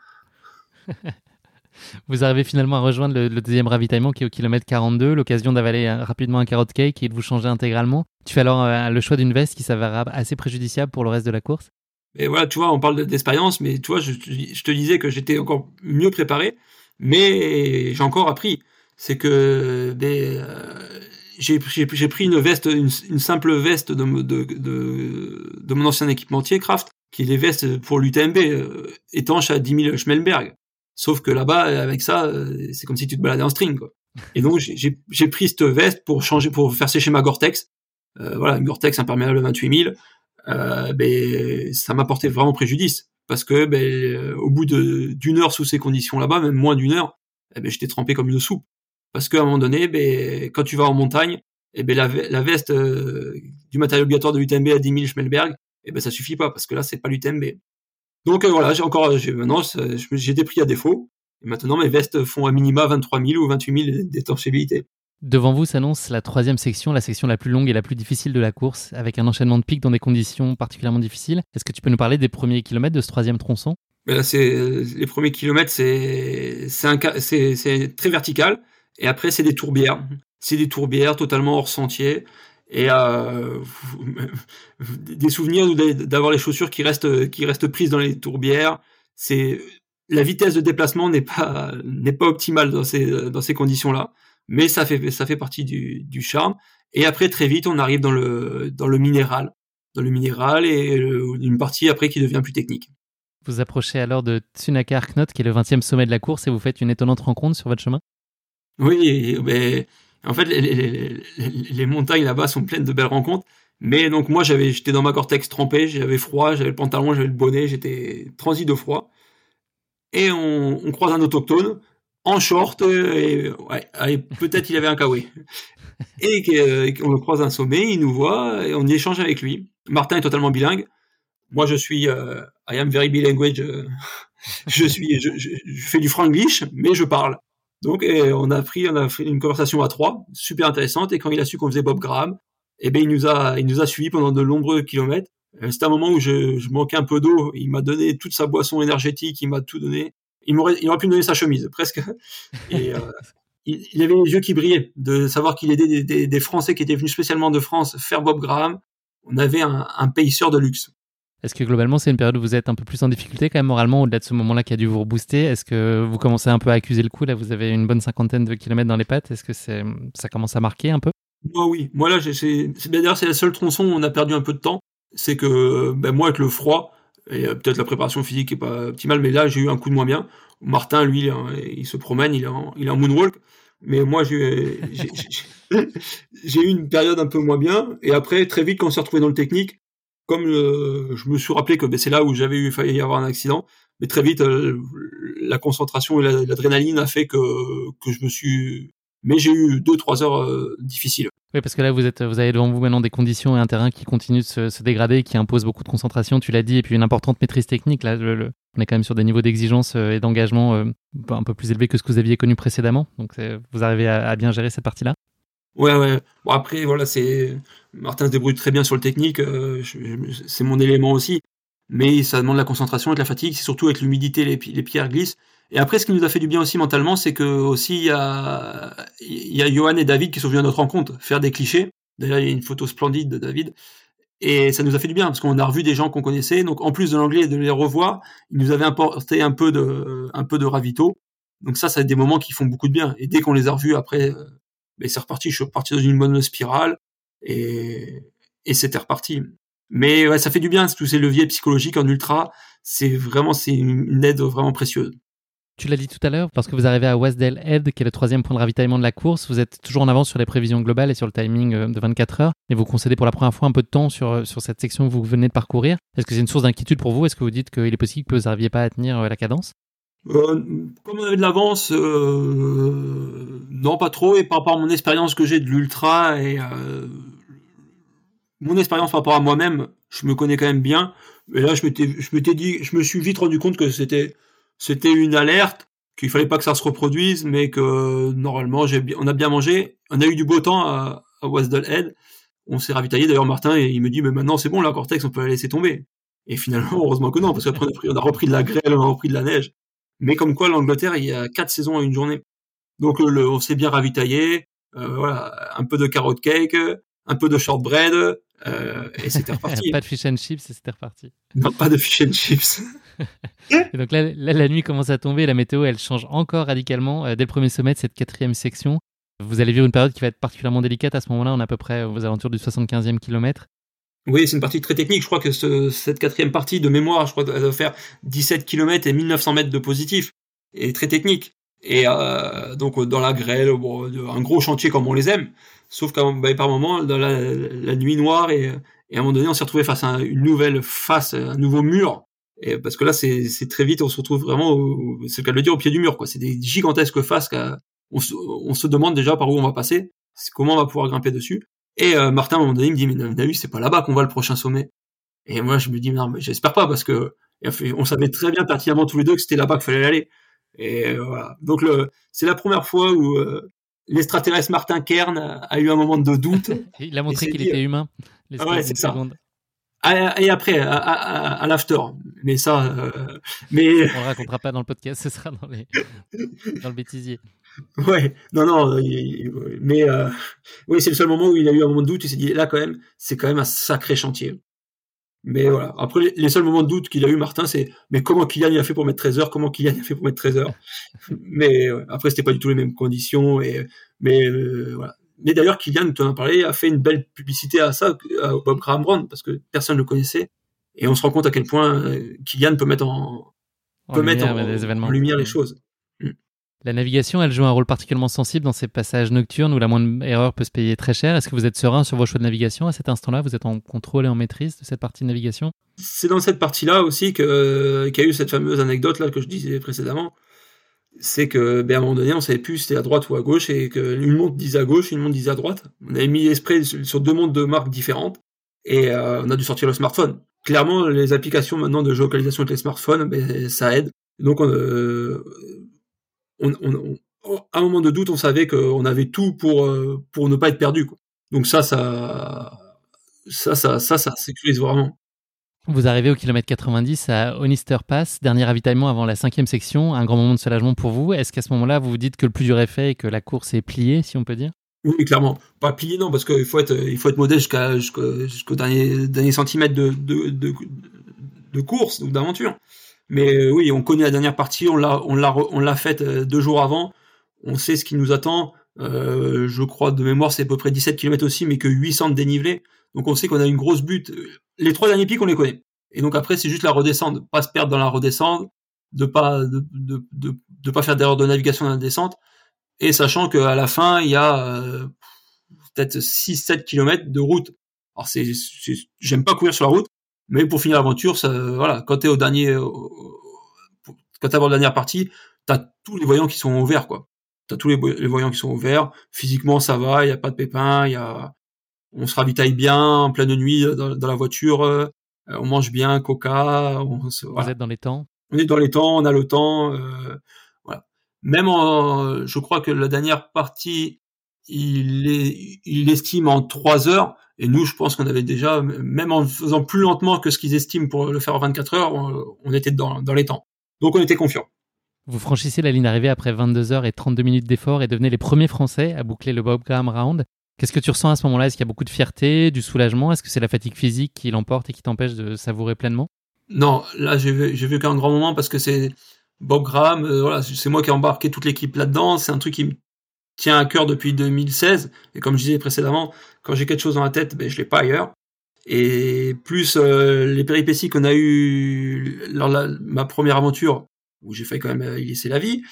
Vous arrivez finalement à rejoindre le deuxième ravitaillement qui est au kilomètre 42, l'occasion d'avaler rapidement un carrot cake et de vous changer intégralement. Tu fais alors le choix d'une veste qui s'avère assez préjudiciable pour le reste de la course.
Et voilà, tu vois, on parle d'expérience, mais tu vois, je te disais que j'étais encore mieux préparé, mais j'ai encore appris. C'est que j'ai pris une veste, une simple veste de mon ancien équipementier Kraft, qui est des vestes pour l'UTMB, étanches à 10 000 Schmelberg. Sauf que là-bas, avec ça, c'est comme si tu te baladais en string, quoi. Et donc, j'ai pris cette veste pour faire sécher ma Gore-Tex. Voilà, une Gore-Tex imperméable 28 000. Ça m'a porté vraiment préjudice. Parce que, au bout d'une heure sous ces conditions là-bas, même moins d'une heure, j'étais trempé comme une soupe. Parce qu'à un moment donné, quand tu vas en montagne, la veste du matériel obligatoire de l'UTMB à 10 000 Schmelberg, ça suffit pas, parce que là, c'est pas l'UTMB. Donc voilà, j'ai été pris à défaut. Et maintenant, mes vestes font à minima 23 000 ou 28 000 d'étanchéité.
Devant vous s'annonce la troisième section, la section la plus longue et la plus difficile de la course, avec un enchaînement de pics dans des conditions particulièrement difficiles. Est-ce que tu peux nous parler des premiers kilomètres de ce troisième tronçon ?
Là, les premiers kilomètres, c'est très vertical. Et après, c'est des tourbières. C'est des tourbières totalement hors sentier. Et des souvenirs d'avoir les chaussures qui restent prises dans les tourbières. La vitesse de déplacement n'est pas optimale dans ces conditions-là, mais ça fait partie du charme. Et après, très vite, on arrive dans le minéral, et une partie après qui devient plus technique.
Vous approchez alors de Tsunaka-Arknot, qui est le 20e sommet de la course, et vous faites une étonnante rencontre sur votre chemin.
Oui, mais en fait, les montagnes là-bas sont pleines de belles rencontres. Mais donc moi, j'étais dans ma Gore-Tex trempée, j'avais froid, j'avais le pantalon, j'avais le bonnet, j'étais transi de froid. Et on croise un autochtone en short, et peut-être il avait un kawaii. Et on le croise à un sommet, il nous voit, et on y échange avec lui. Martin est totalement bilingue. Moi, je suis I am very bilinguage. Je fais du franglish, mais je parle. Donc, on a fait une conversation à 3, super intéressante. Et quand il a su qu'on faisait Bob Graham, il nous a suivis pendant de nombreux kilomètres. C'était un moment où je manquais un peu d'eau. Il m'a donné toute sa boisson énergétique, il m'a tout donné. Il aurait pu me donner sa chemise, presque. Et il avait les yeux qui brillaient de savoir qu'il aidait des Français qui étaient venus spécialement de France faire Bob Graham. On avait un paceur de luxe.
Est-ce que globalement, c'est une période où vous êtes un peu plus en difficulté quand même moralement, au-delà de ce moment-là qui a dû vous rebooster? Est-ce que vous commencez un peu à accuser le coup? Là, vous avez une bonne 50aine de kilomètres dans les pattes. Est-ce que ça commence à marquer un peu?
Moi, oui. Moi, là, d'ailleurs, c'est la seule tronçon où on a perdu un peu de temps. C'est que moi, avec le froid, et peut-être la préparation physique est pas optimale, mais là, j'ai eu un coup de moins bien. Martin, lui, il se promène, il est en moonwalk. Mais moi, j'ai eu une période un peu moins bien. Et après, très vite, quand on s'est retrouvé dans le technique, comme je me suis rappelé que c'est là où j'avais failli y avoir un accident, mais très vite la concentration et l'adrénaline a fait que je me suis... Mais j'ai eu 2-3 heures difficiles.
Oui, parce que là, vous avez devant vous maintenant des conditions et un terrain qui continue de se dégrader, qui impose beaucoup de concentration, tu l'as dit, et puis une importante maîtrise technique. Là, on est quand même sur des niveaux d'exigence et d'engagement un peu plus élevés que ce que vous aviez connu précédemment. Donc, vous arrivez à bien gérer cette partie-là?
Ouais. Bon, après, voilà, Martin se débrouille très bien sur le technique, c'est mon élément aussi. Mais ça demande la concentration et de la fatigue, c'est surtout avec l'humidité, les pierres glissent. Et après, ce qui nous a fait du bien aussi mentalement, c'est que aussi il y a Johan et David qui sont venus à notre rencontre faire des clichés. D'ailleurs, il y a une photo splendide de David. Et ça nous a fait du bien parce qu'on a revu des gens qu'on connaissait. Donc, en plus de l'anglais et de les revoir, ils nous avaient apporté un peu de ravito. Donc ça, c'est des moments qui font beaucoup de bien. Et dès qu'on les a revus après, c'est reparti. Je suis reparti dans une bonne spirale et c'était reparti. Mais ouais, ça fait du bien. Tous ces leviers psychologiques en ultra, c'est une aide vraiment précieuse.
Tu l'as dit tout à l'heure, parce que vous arrivez à Wasdale Head, qui est le 3e point de ravitaillement de la course, vous êtes toujours en avance sur les prévisions globales et sur le timing de 24 heures, mais vous concédez pour la première fois un peu de temps sur cette section que vous venez de parcourir. Est-ce que c'est une source d'inquiétude pour vous? Est-ce que vous dites qu'il est possible que vous n'arriviez pas à tenir la cadence?
Comme on avait de l'avance, non pas trop, et par rapport à mon expérience que j'ai de l'ultra et mon expérience par rapport à moi-même, je me connais quand même bien. Et là, je me suis vite rendu compte que c'était une alerte, qu'il fallait pas que ça se reproduise, mais que normalement, on a bien mangé. On a eu du beau temps à Wasdale Head. On s'est ravitaillé. D'ailleurs, Martin, il me dit, mais maintenant, c'est bon, la Cortex, on peut la laisser tomber. Et finalement, heureusement que non, parce qu'après, on a repris de la grêle, on a repris de la neige. Mais comme quoi, l'Angleterre, il y a 4 saisons à une journée. Donc, on s'est bien ravitaillé. Voilà, un peu de carrot cake, un peu de shortbread, et c'était reparti.
Pas de fish and chips et c'était reparti.
Non, pas de fish and chips.
Et donc là, la nuit commence à tomber, la météo, elle change encore radicalement. Dès le premier sommet de cette 4e section, vous allez vivre une période qui va être particulièrement délicate. À ce moment-là, on est à peu près aux alentours du 75e kilomètre.
Oui, c'est une partie très technique. Je crois que cette 4e partie de mémoire, je crois qu'elle doit faire 17 km et 1900 mètres de positif. Et très technique. Et donc dans la grêle, un gros chantier comme on les aime. Sauf qu'à par moment, dans la nuit noire, et à un moment donné, on s'est retrouvé face à un nouveau mur. Et parce que là, c'est très vite, on se retrouve vraiment, c'est le cas de le dire, au pied du mur, quoi. C'est des gigantesques faces on se demande déjà par où on va passer, comment on va pouvoir grimper dessus. Et Martin, à un moment donné, il me dit, mais David, c'est pas là-bas qu'on va le prochain sommet. Et moi, je me dis, non, mais j'espère pas, parce que on savait très bien pertinemment tous les deux que c'était là-bas qu'il fallait aller. Et voilà. Donc c'est la première fois où l'extraterrestre Martin Kern a eu un moment de doute.
Il a montré qu'il était humain.
Ouais, c'est ça. Et après, à l'after. Mais ça, mais
on le racontera pas dans le podcast, ce sera dans le bêtisier.
Ouais, non, mais oui, c'est le seul moment où il a eu un moment de doute. Il s'est dit là, quand même, c'est quand même un sacré chantier. Mais voilà. Après, les seuls moments de doute qu'il a eu, Martin, c'est mais comment Kylian a fait pour mettre 13 heures, comment Kylian a fait pour mettre 13 heures. Mais après, c'était pas du tout les mêmes conditions. Mais voilà. Mais d'ailleurs, Kylian, tu en as parlé, a fait une belle publicité à ça, à Bob Graham Brown, parce que personne ne le connaissait. Et on se rend compte à quel point Kylian peut mettre en lumière les choses.
La navigation, elle joue un rôle particulièrement sensible dans ces passages nocturnes où la moindre erreur peut se payer très cher. Est-ce que vous êtes serein sur vos choix de navigation à cet instant-là? Vous êtes en contrôle et en maîtrise de cette partie de navigation?
C'est dans cette partie-là aussi qu'il y a eu cette fameuse anecdote là que je disais précédemment. C'est que à un moment donné, on savait plus si c'était à droite ou à gauche, et qu'une montre disait à gauche, une montre disait à droite. On avait mis l'esprit sur 2 montres de marques différentes, et on a dû sortir le smartphone. Clairement, les applications maintenant de géolocalisation avec les smartphones, ça aide. Donc à un moment de doute, on savait qu'on avait tout pour ne pas être perdu, quoi. Donc ça sécurise vraiment.
Vous arrivez au kilomètre 90 à Onister Pass, dernier ravitaillement avant la 5e section, un grand moment de soulagement pour vous. Est-ce qu'à ce moment-là, vous vous dites que le plus dur est fait et que la course est pliée, si on peut dire?
Oui, clairement. Pas pliée, non, parce qu'il faut être modeste jusqu'au dernier centimètre de course ou d'aventure. Mais oui, on connaît la dernière partie, on l'a faite 2 jours avant. On sait ce qui nous attend. Je crois de mémoire, c'est à peu près 17 km aussi, mais que 800 de dénivelé. Donc on sait qu'on a une grosse butte. Les 3 derniers pics, on les connaît. Et donc après, c'est juste la redescente, pas se perdre dans la redescente, de pas faire d'erreur de navigation dans la descente. Et sachant qu'à la fin, il y a peut-être 6-7 km de route. Alors j'aime pas courir sur la route, mais pour finir l'aventure, voilà, quand t'es quand t'abordes la dernière partie, t'as tous les voyants qui sont ouverts, quoi. T'as tous les voyants qui sont ouverts. Physiquement, ça va, il y a pas de pépins, on se ravitaille bien en pleine nuit dans la voiture, on mange bien, coca,
Vous êtes dans les temps?
On est dans les temps, on a le temps, voilà. Même je crois que la dernière partie, il estime en 3 heures, et nous, je pense qu'on avait déjà, même en faisant plus lentement que ce qu'ils estiment pour le faire en 24 heures, on était dans les temps. Donc on était confiants.
Vous franchissez la ligne d'arrivée après 22 heures et 32 minutes d'effort et devenez les premiers Français à boucler le Bob Graham Round. Qu'est-ce que tu ressens à ce moment-là? Est-ce qu'il y a beaucoup de fierté, du soulagement? Est-ce que c'est la fatigue physique qui l'emporte et qui t'empêche de savourer pleinement?
Non, là j'ai vu qu'un grand moment, parce que c'est Bob Graham, voilà, c'est moi qui ai embarqué toute l'équipe là-dedans. C'est un truc qui me tient à cœur depuis 2016, et comme je disais précédemment, quand j'ai quelque chose dans la tête, je l'ai pas ailleurs. Et plus les péripéties qu'on a eues lors de ma première aventure, où j'ai failli quand même y laisser la vie,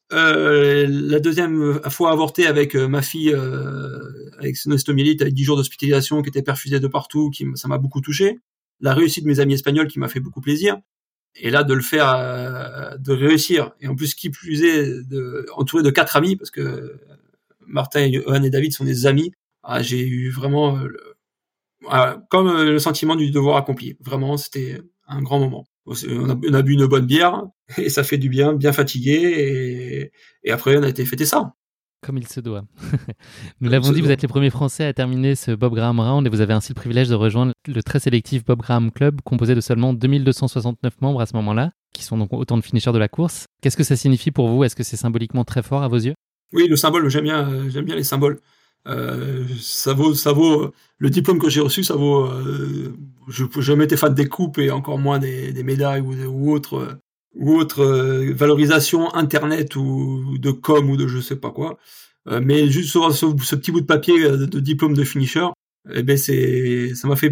la deuxième fois avortée avec ma fille, avec son ostéomyélite, avec 10 jours d'hospitalisation, qui était perfusée de partout, ça m'a beaucoup touché. La réussite de mes amis espagnols qui m'a fait beaucoup plaisir. Et là, de le faire, de réussir. Et en plus, qui plus est, entouré de 4 amis, parce que Martin, Johan et David sont des amis. J'ai eu vraiment comme le sentiment du devoir accompli. Vraiment, c'était un grand moment. On a bu une bonne bière et ça fait du bien fatigué. Et après, on a été fêter ça.
Comme il se doit. Nous l'avons dit, vous êtes les premiers Français à terminer ce Bob Graham Round et vous avez ainsi le privilège de rejoindre le très sélectif Bob Graham Club, composé de seulement 2269 membres à ce moment-là, qui sont donc autant de finishers de la course. Qu'est-ce que ça signifie pour vous ? Est-ce que c'est symboliquement très fort à vos yeux ?
Oui, le symbole, j'aime bien les symboles. Ça vaut le diplôme que j'ai reçu, ça vaut. Je jamais été fan des coupes et encore moins des médailles ou autres valorisation internet ou de com ou de je sais pas quoi. Mais juste sur ce petit bout de papier de diplôme de finisher, ça m'a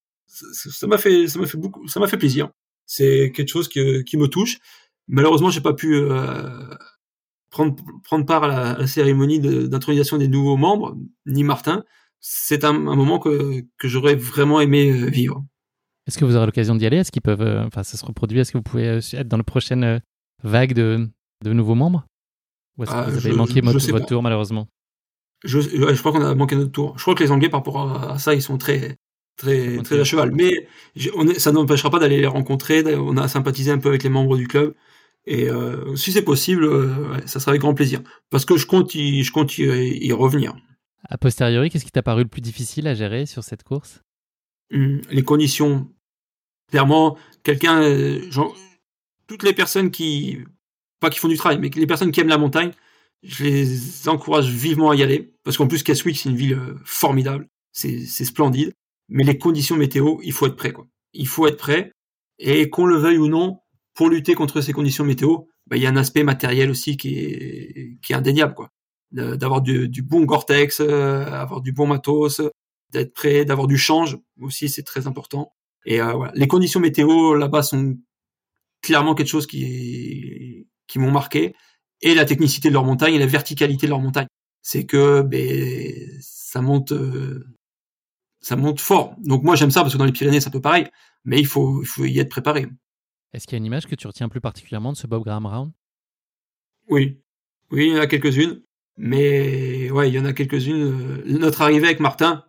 fait plaisir. C'est quelque chose qui me touche. Malheureusement, j'ai pas pu prendre part à la cérémonie d'intronisation des nouveaux membres, ni Martin. C'est un moment que j'aurais vraiment aimé vivre.
Est-ce que vous aurez l'occasion d'y aller ? Est-ce qu'ils peuvent, ça se reproduit ? Est-ce que vous pouvez être dans la prochaine vague de nouveaux membres ? Ou est-ce que vous avez manqué votre tour, malheureusement ?
Je crois qu'on a manqué notre tour. Je crois que les Anglais, par rapport à ça, ils sont très à cheval. Mais ça n'empêchera pas d'aller les rencontrer. On a sympathisé un peu avec les membres du club. Et si c'est possible, ça sera avec grand plaisir. Parce que je compte y revenir.
A posteriori, qu'est-ce qui t'a paru le plus difficile à gérer sur cette course ?
Les conditions. Clairement, toutes les personnes pas qui font du travail, mais les personnes qui aiment la montagne, je les encourage vivement à y aller. Parce qu'en plus, Keswick, c'est une ville formidable. C'est splendide. Mais les conditions météo, il faut être prêt, quoi. Il faut être prêt. Et qu'on le veuille ou non, pour lutter contre ces conditions météo, il y a un aspect matériel aussi qui est indéniable, quoi. D'avoir du bon Gore-Tex, avoir du bon matos, d'être prêt, d'avoir du change aussi, c'est très important. Et voilà. Les conditions météo là-bas sont clairement quelque chose qui m'ont marqué. Et la technicité de leur montagne et la verticalité de leur montagne. C'est que ça monte fort. Donc moi j'aime ça parce que dans les Pyrénées c'est un peu pareil, mais il faut y être préparé.
Est-ce qu'il y a une image que tu retiens plus particulièrement de ce Bob Graham Round ?
Oui, il y en a quelques-unes, mais ouais, il y en a quelques-unes. Notre arrivée avec Martin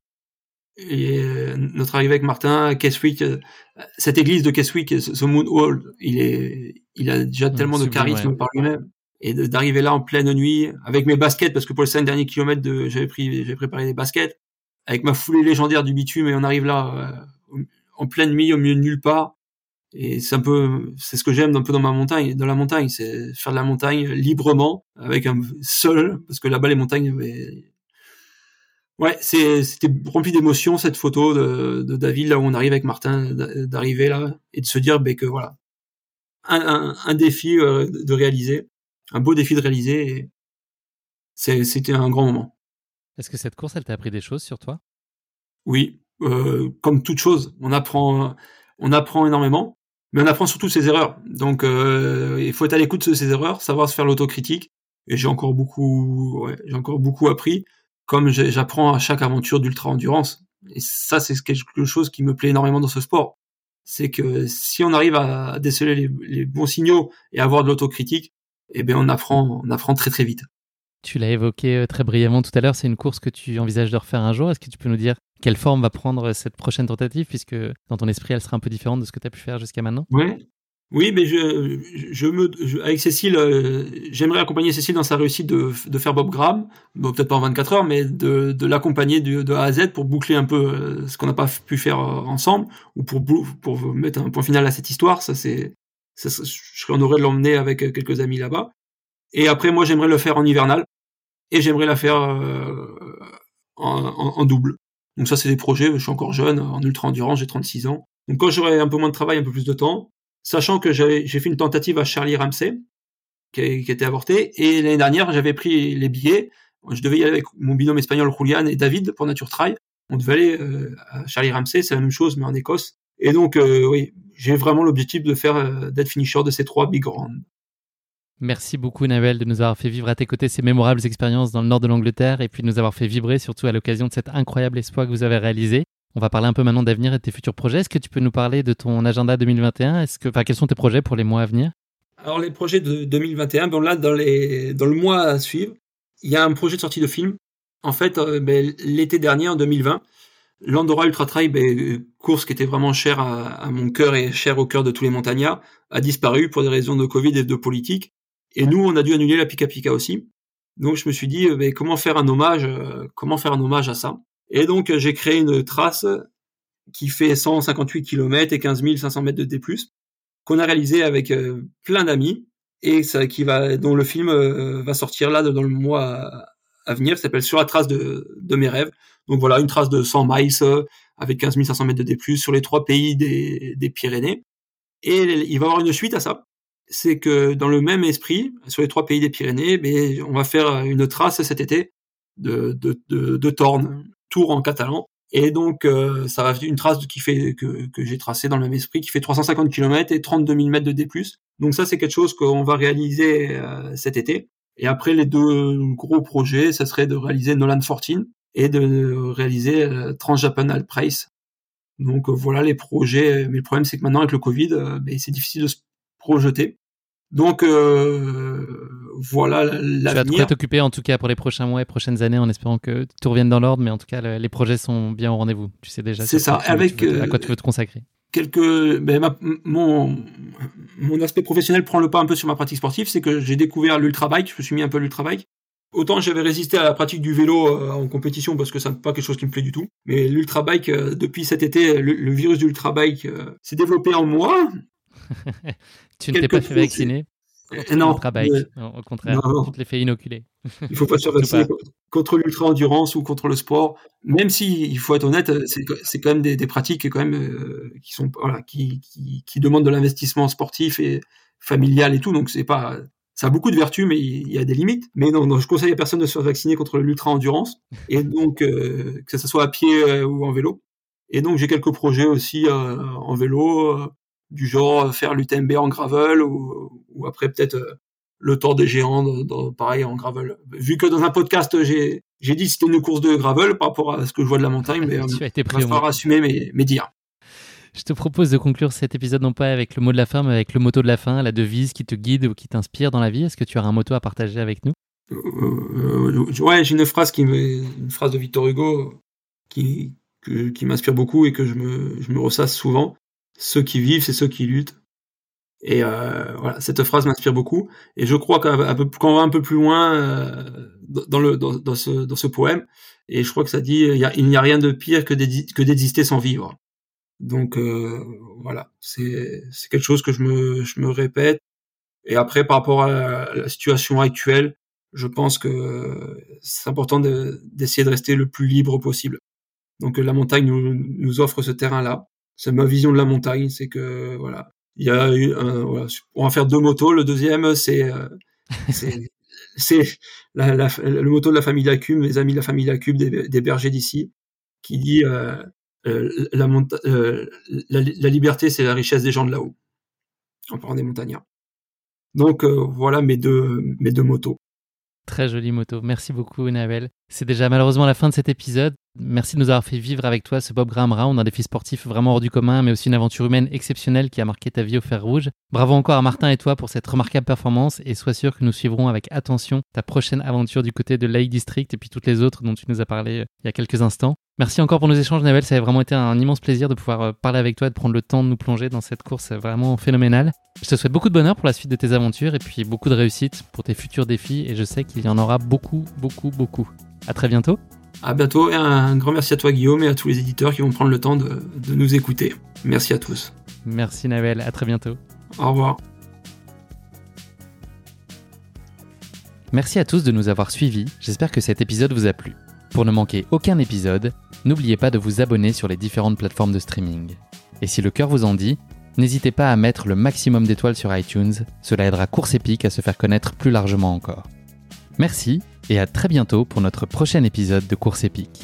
à Keswick, cette église de Keswick, ce Moon Hall, il a déjà tellement de charisme par lui-même. Et d'arriver là en pleine nuit, avec mes baskets, parce que pour les 5 derniers kilomètres, j'avais préparé des baskets, avec ma foulée légendaire du bitume, et on arrive là, en pleine nuit, au milieu de nulle part. Et c'est ce que j'aime un peu dans la montagne, c'est faire de la montagne librement, avec un seul, parce que là-bas, les montagnes, ouais, c'était rempli d'émotions, cette photo de David, là où on arrive avec Martin, d'arriver là, et de se dire, que voilà, un défi de réaliser. Un beau défi de réaliser, et c'était un grand moment.
Est-ce que cette course, elle t'a appris des choses sur toi ?
Oui, comme toute chose, on apprend énormément, mais on apprend surtout ses erreurs. Donc, il faut être à l'écoute de ses erreurs, savoir se faire l'autocritique. Et j'ai encore beaucoup appris, comme j'apprends à chaque aventure d'ultra-endurance. Et ça, c'est quelque chose qui me plaît énormément dans ce sport. C'est que si on arrive à déceler les bons signaux et à avoir de l'autocritique, on apprend très très vite.
Tu l'as évoqué très brièvement tout à l'heure, c'est une course que tu envisages de refaire un jour. Est-ce que tu peux nous dire quelle forme va prendre cette prochaine tentative, puisque dans ton esprit, elle sera un peu différente de ce que tu as pu faire jusqu'à maintenant ?
Oui, mais avec Cécile, j'aimerais accompagner Cécile dans sa réussite de faire Bob Graham, peut-être pas en 24 heures, mais de l'accompagner de A à Z pour boucler un peu ce qu'on n'a pas pu faire ensemble, ou pour mettre un point final à cette histoire. Je serais honoré de l'emmener avec quelques amis là-bas. Et après, moi, j'aimerais le faire en hivernal, et j'aimerais la faire en double. Donc ça, c'est des projets. Je suis encore jeune, en ultra-endurance, j'ai 36 ans. Donc quand j'aurai un peu moins de travail, un peu plus de temps, sachant que j'ai fait une tentative à Charlie Ramsay, qui a été avortée, et l'année dernière, j'avais pris les billets. Je devais y aller avec mon binôme espagnol Julian et David pour Nature Trail. On devait aller à Charlie Ramsay, c'est la même chose, mais en Écosse. Et donc, oui, j'ai vraiment l'objectif d'être finisher de ces 3 big rounds.
Merci beaucoup Navel de nous avoir fait vivre à tes côtés ces mémorables expériences dans le nord de l'Angleterre et puis de nous avoir fait vibrer surtout à l'occasion de cet incroyable exploit que vous avez réalisé. On va parler un peu maintenant d'avenir et de tes futurs projets. Est-ce que tu peux nous parler de ton agenda 2021 ? Quels sont tes projets pour les mois à venir ?
Alors les projets de 2021, bon là dans le mois à suivre, il y a un projet de sortie de film. En fait, l'été dernier, en 2020, l'Andorra Ultra Trail, course qui était vraiment chère à mon cœur et chère au cœur de tous les montagnards, a disparu pour des raisons de Covid et de politique. Et nous, on a dû annuler la Pika Pika aussi. Donc je me suis dit, comment faire un hommage à ça. Et donc j'ai créé une trace qui fait 158 km et 15 500 mètres de D+, qu'on a réalisé avec plein d'amis et dont le film va sortir là dans le mois à venir. Ça s'appelle Sur la trace de mes rêves. Donc voilà, une trace de 100 miles avec 15 500 mètres de D+, sur les 3 pays des Pyrénées. Et il va y avoir une suite à ça. C'est que dans le même esprit, sur les 3 pays des Pyrénées, on va faire une trace cet été de Torn, Tours en catalan. Et donc, ça va être une trace que j'ai tracée dans le même esprit, qui fait 350 km et 32 000 mètres de D+. Donc ça, c'est quelque chose qu'on va réaliser cet été. Et après, les 2 gros projets, ça serait de réaliser Nolan 14 et de réaliser Trans-Japan Alp Race. Donc voilà les projets. Mais le problème, c'est que maintenant, avec le Covid, c'est difficile de se projeter. Donc voilà l'avenir.
Tu vas trop t'occuper en tout cas pour les prochains mois et prochaines années, en espérant que tout revienne dans l'ordre, mais en tout cas les projets sont bien au rendez-vous. Tu sais déjà
c'est ça,
à quoi tu veux te consacrer.
Mon aspect professionnel prend le pas un peu sur ma pratique sportive, c'est que j'ai découvert l'ultra-bike, je me suis mis un peu à l'ultra-bike. Autant j'avais résisté à la pratique du vélo en compétition parce que ça n'est pas quelque chose qui me plaît du tout, mais l'ultra-bike, depuis cet été, le virus du ultra-bike s'est développé en moi.
Tu ne t'es pas fait vacciner
non,
ultra-bike, au contraire, tu te l'es fait inoculer.
Il ne faut pas se faire vacciner contre l'ultra-endurance ou contre le sport, même si, il faut être honnête, c'est quand même des pratiques quand même, qui demandent de l'investissement sportif et familial et tout, donc ça a beaucoup de vertus, mais il y a des limites. Mais non, je conseille à personne de se faire vacciner contre l'ultra-endurance, et donc, que ce soit à pied ou en vélo. Et donc, j'ai quelques projets aussi en vélo, du genre faire l'UTMB en gravel, ou après peut-être le Tour des Géants, pareil, en gravel. Vu que dans un podcast, j'ai dit que c'était une course de gravel par rapport à ce que je vois de la montagne, mais il va falloir assumer mes dires.
Je te propose de conclure cet épisode non pas avec le mot de la fin, mais avec le motto de la fin, la devise qui te guide ou qui t'inspire dans la vie. Est-ce que tu as un motto à partager avec nous ?
Ouais, j'ai une phrase de Victor Hugo qui m'inspire beaucoup et que je me ressasse souvent. Ceux qui vivent, c'est ceux qui luttent. Et voilà, cette phrase m'inspire beaucoup. Et je crois quand on va un peu plus loin dans ce poème, et je crois que ça dit il n'y a rien de pire que d'exister sans vivre. Donc voilà, c'est quelque chose que je me répète. Et après, par rapport à la situation actuelle, je pense que c'est important d'essayer de rester le plus libre possible. Donc la montagne nous offre ce terrain-là. C'est ma vision de la montagne, c'est que voilà, il y a on va faire 2 motos. Le deuxième, c'est le moto de la famille Lacume, les amis de la famille Lacume, des bergers d'ici, qui dit la liberté, c'est la richesse des gens de là-haut, en parlant des montagnards. Donc voilà mes deux motos.
Très jolie moto. Merci beaucoup, Navel. C'est déjà malheureusement la fin de cet épisode. Merci de nous avoir fait vivre avec toi ce Bob Graham Round, un défi sportif vraiment hors du commun, mais aussi une aventure humaine exceptionnelle qui a marqué ta vie au fer rouge. Bravo encore à Martin et toi pour cette remarquable performance, et sois sûr que nous suivrons avec attention ta prochaine aventure du côté de Lake District et puis toutes les autres dont tu nous as parlé il y a quelques instants. Merci encore pour nos échanges, Navel. Ça a vraiment été un immense plaisir de pouvoir parler avec toi et de prendre le temps de nous plonger dans cette course vraiment phénoménale. Je te souhaite beaucoup de bonheur pour la suite de tes aventures et puis beaucoup de réussite pour tes futurs défis, et je sais qu'il y en aura beaucoup, beaucoup, beaucoup. À très bientôt.
À bientôt, et un grand merci à toi, Guillaume, et à tous les éditeurs qui vont prendre le temps de nous écouter. Merci à tous.
Merci, Navel. À très bientôt.
Au revoir.
Merci à tous de nous avoir suivis. J'espère que cet épisode vous a plu. Pour ne manquer aucun épisode, n'oubliez pas de vous abonner sur les différentes plateformes de streaming. Et si le cœur vous en dit, n'hésitez pas à mettre le maximum d'étoiles sur iTunes, cela aidera Course Épique à se faire connaître plus largement encore. Merci et à très bientôt pour notre prochain épisode de Course Épique.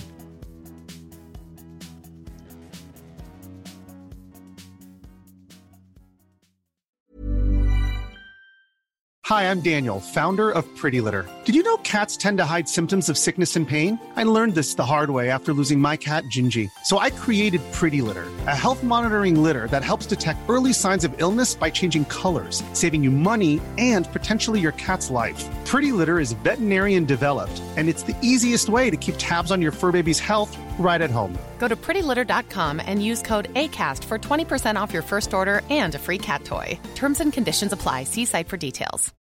Hi, I'm Daniel, founder of Pretty Litter. Did you know cats tend to hide symptoms of sickness and pain? I learned this the hard way after losing my cat, Gingy. So I created Pretty Litter, a health monitoring litter that helps detect early signs of illness by changing colors, saving you money and potentially your cat's life. Pretty Litter is veterinarian developed, and it's the easiest way to keep tabs on your fur baby's health right at home.
Go to prettylitter.com and use code ACAST for 20% off your first order and a free cat toy. Terms and conditions apply. See site for details.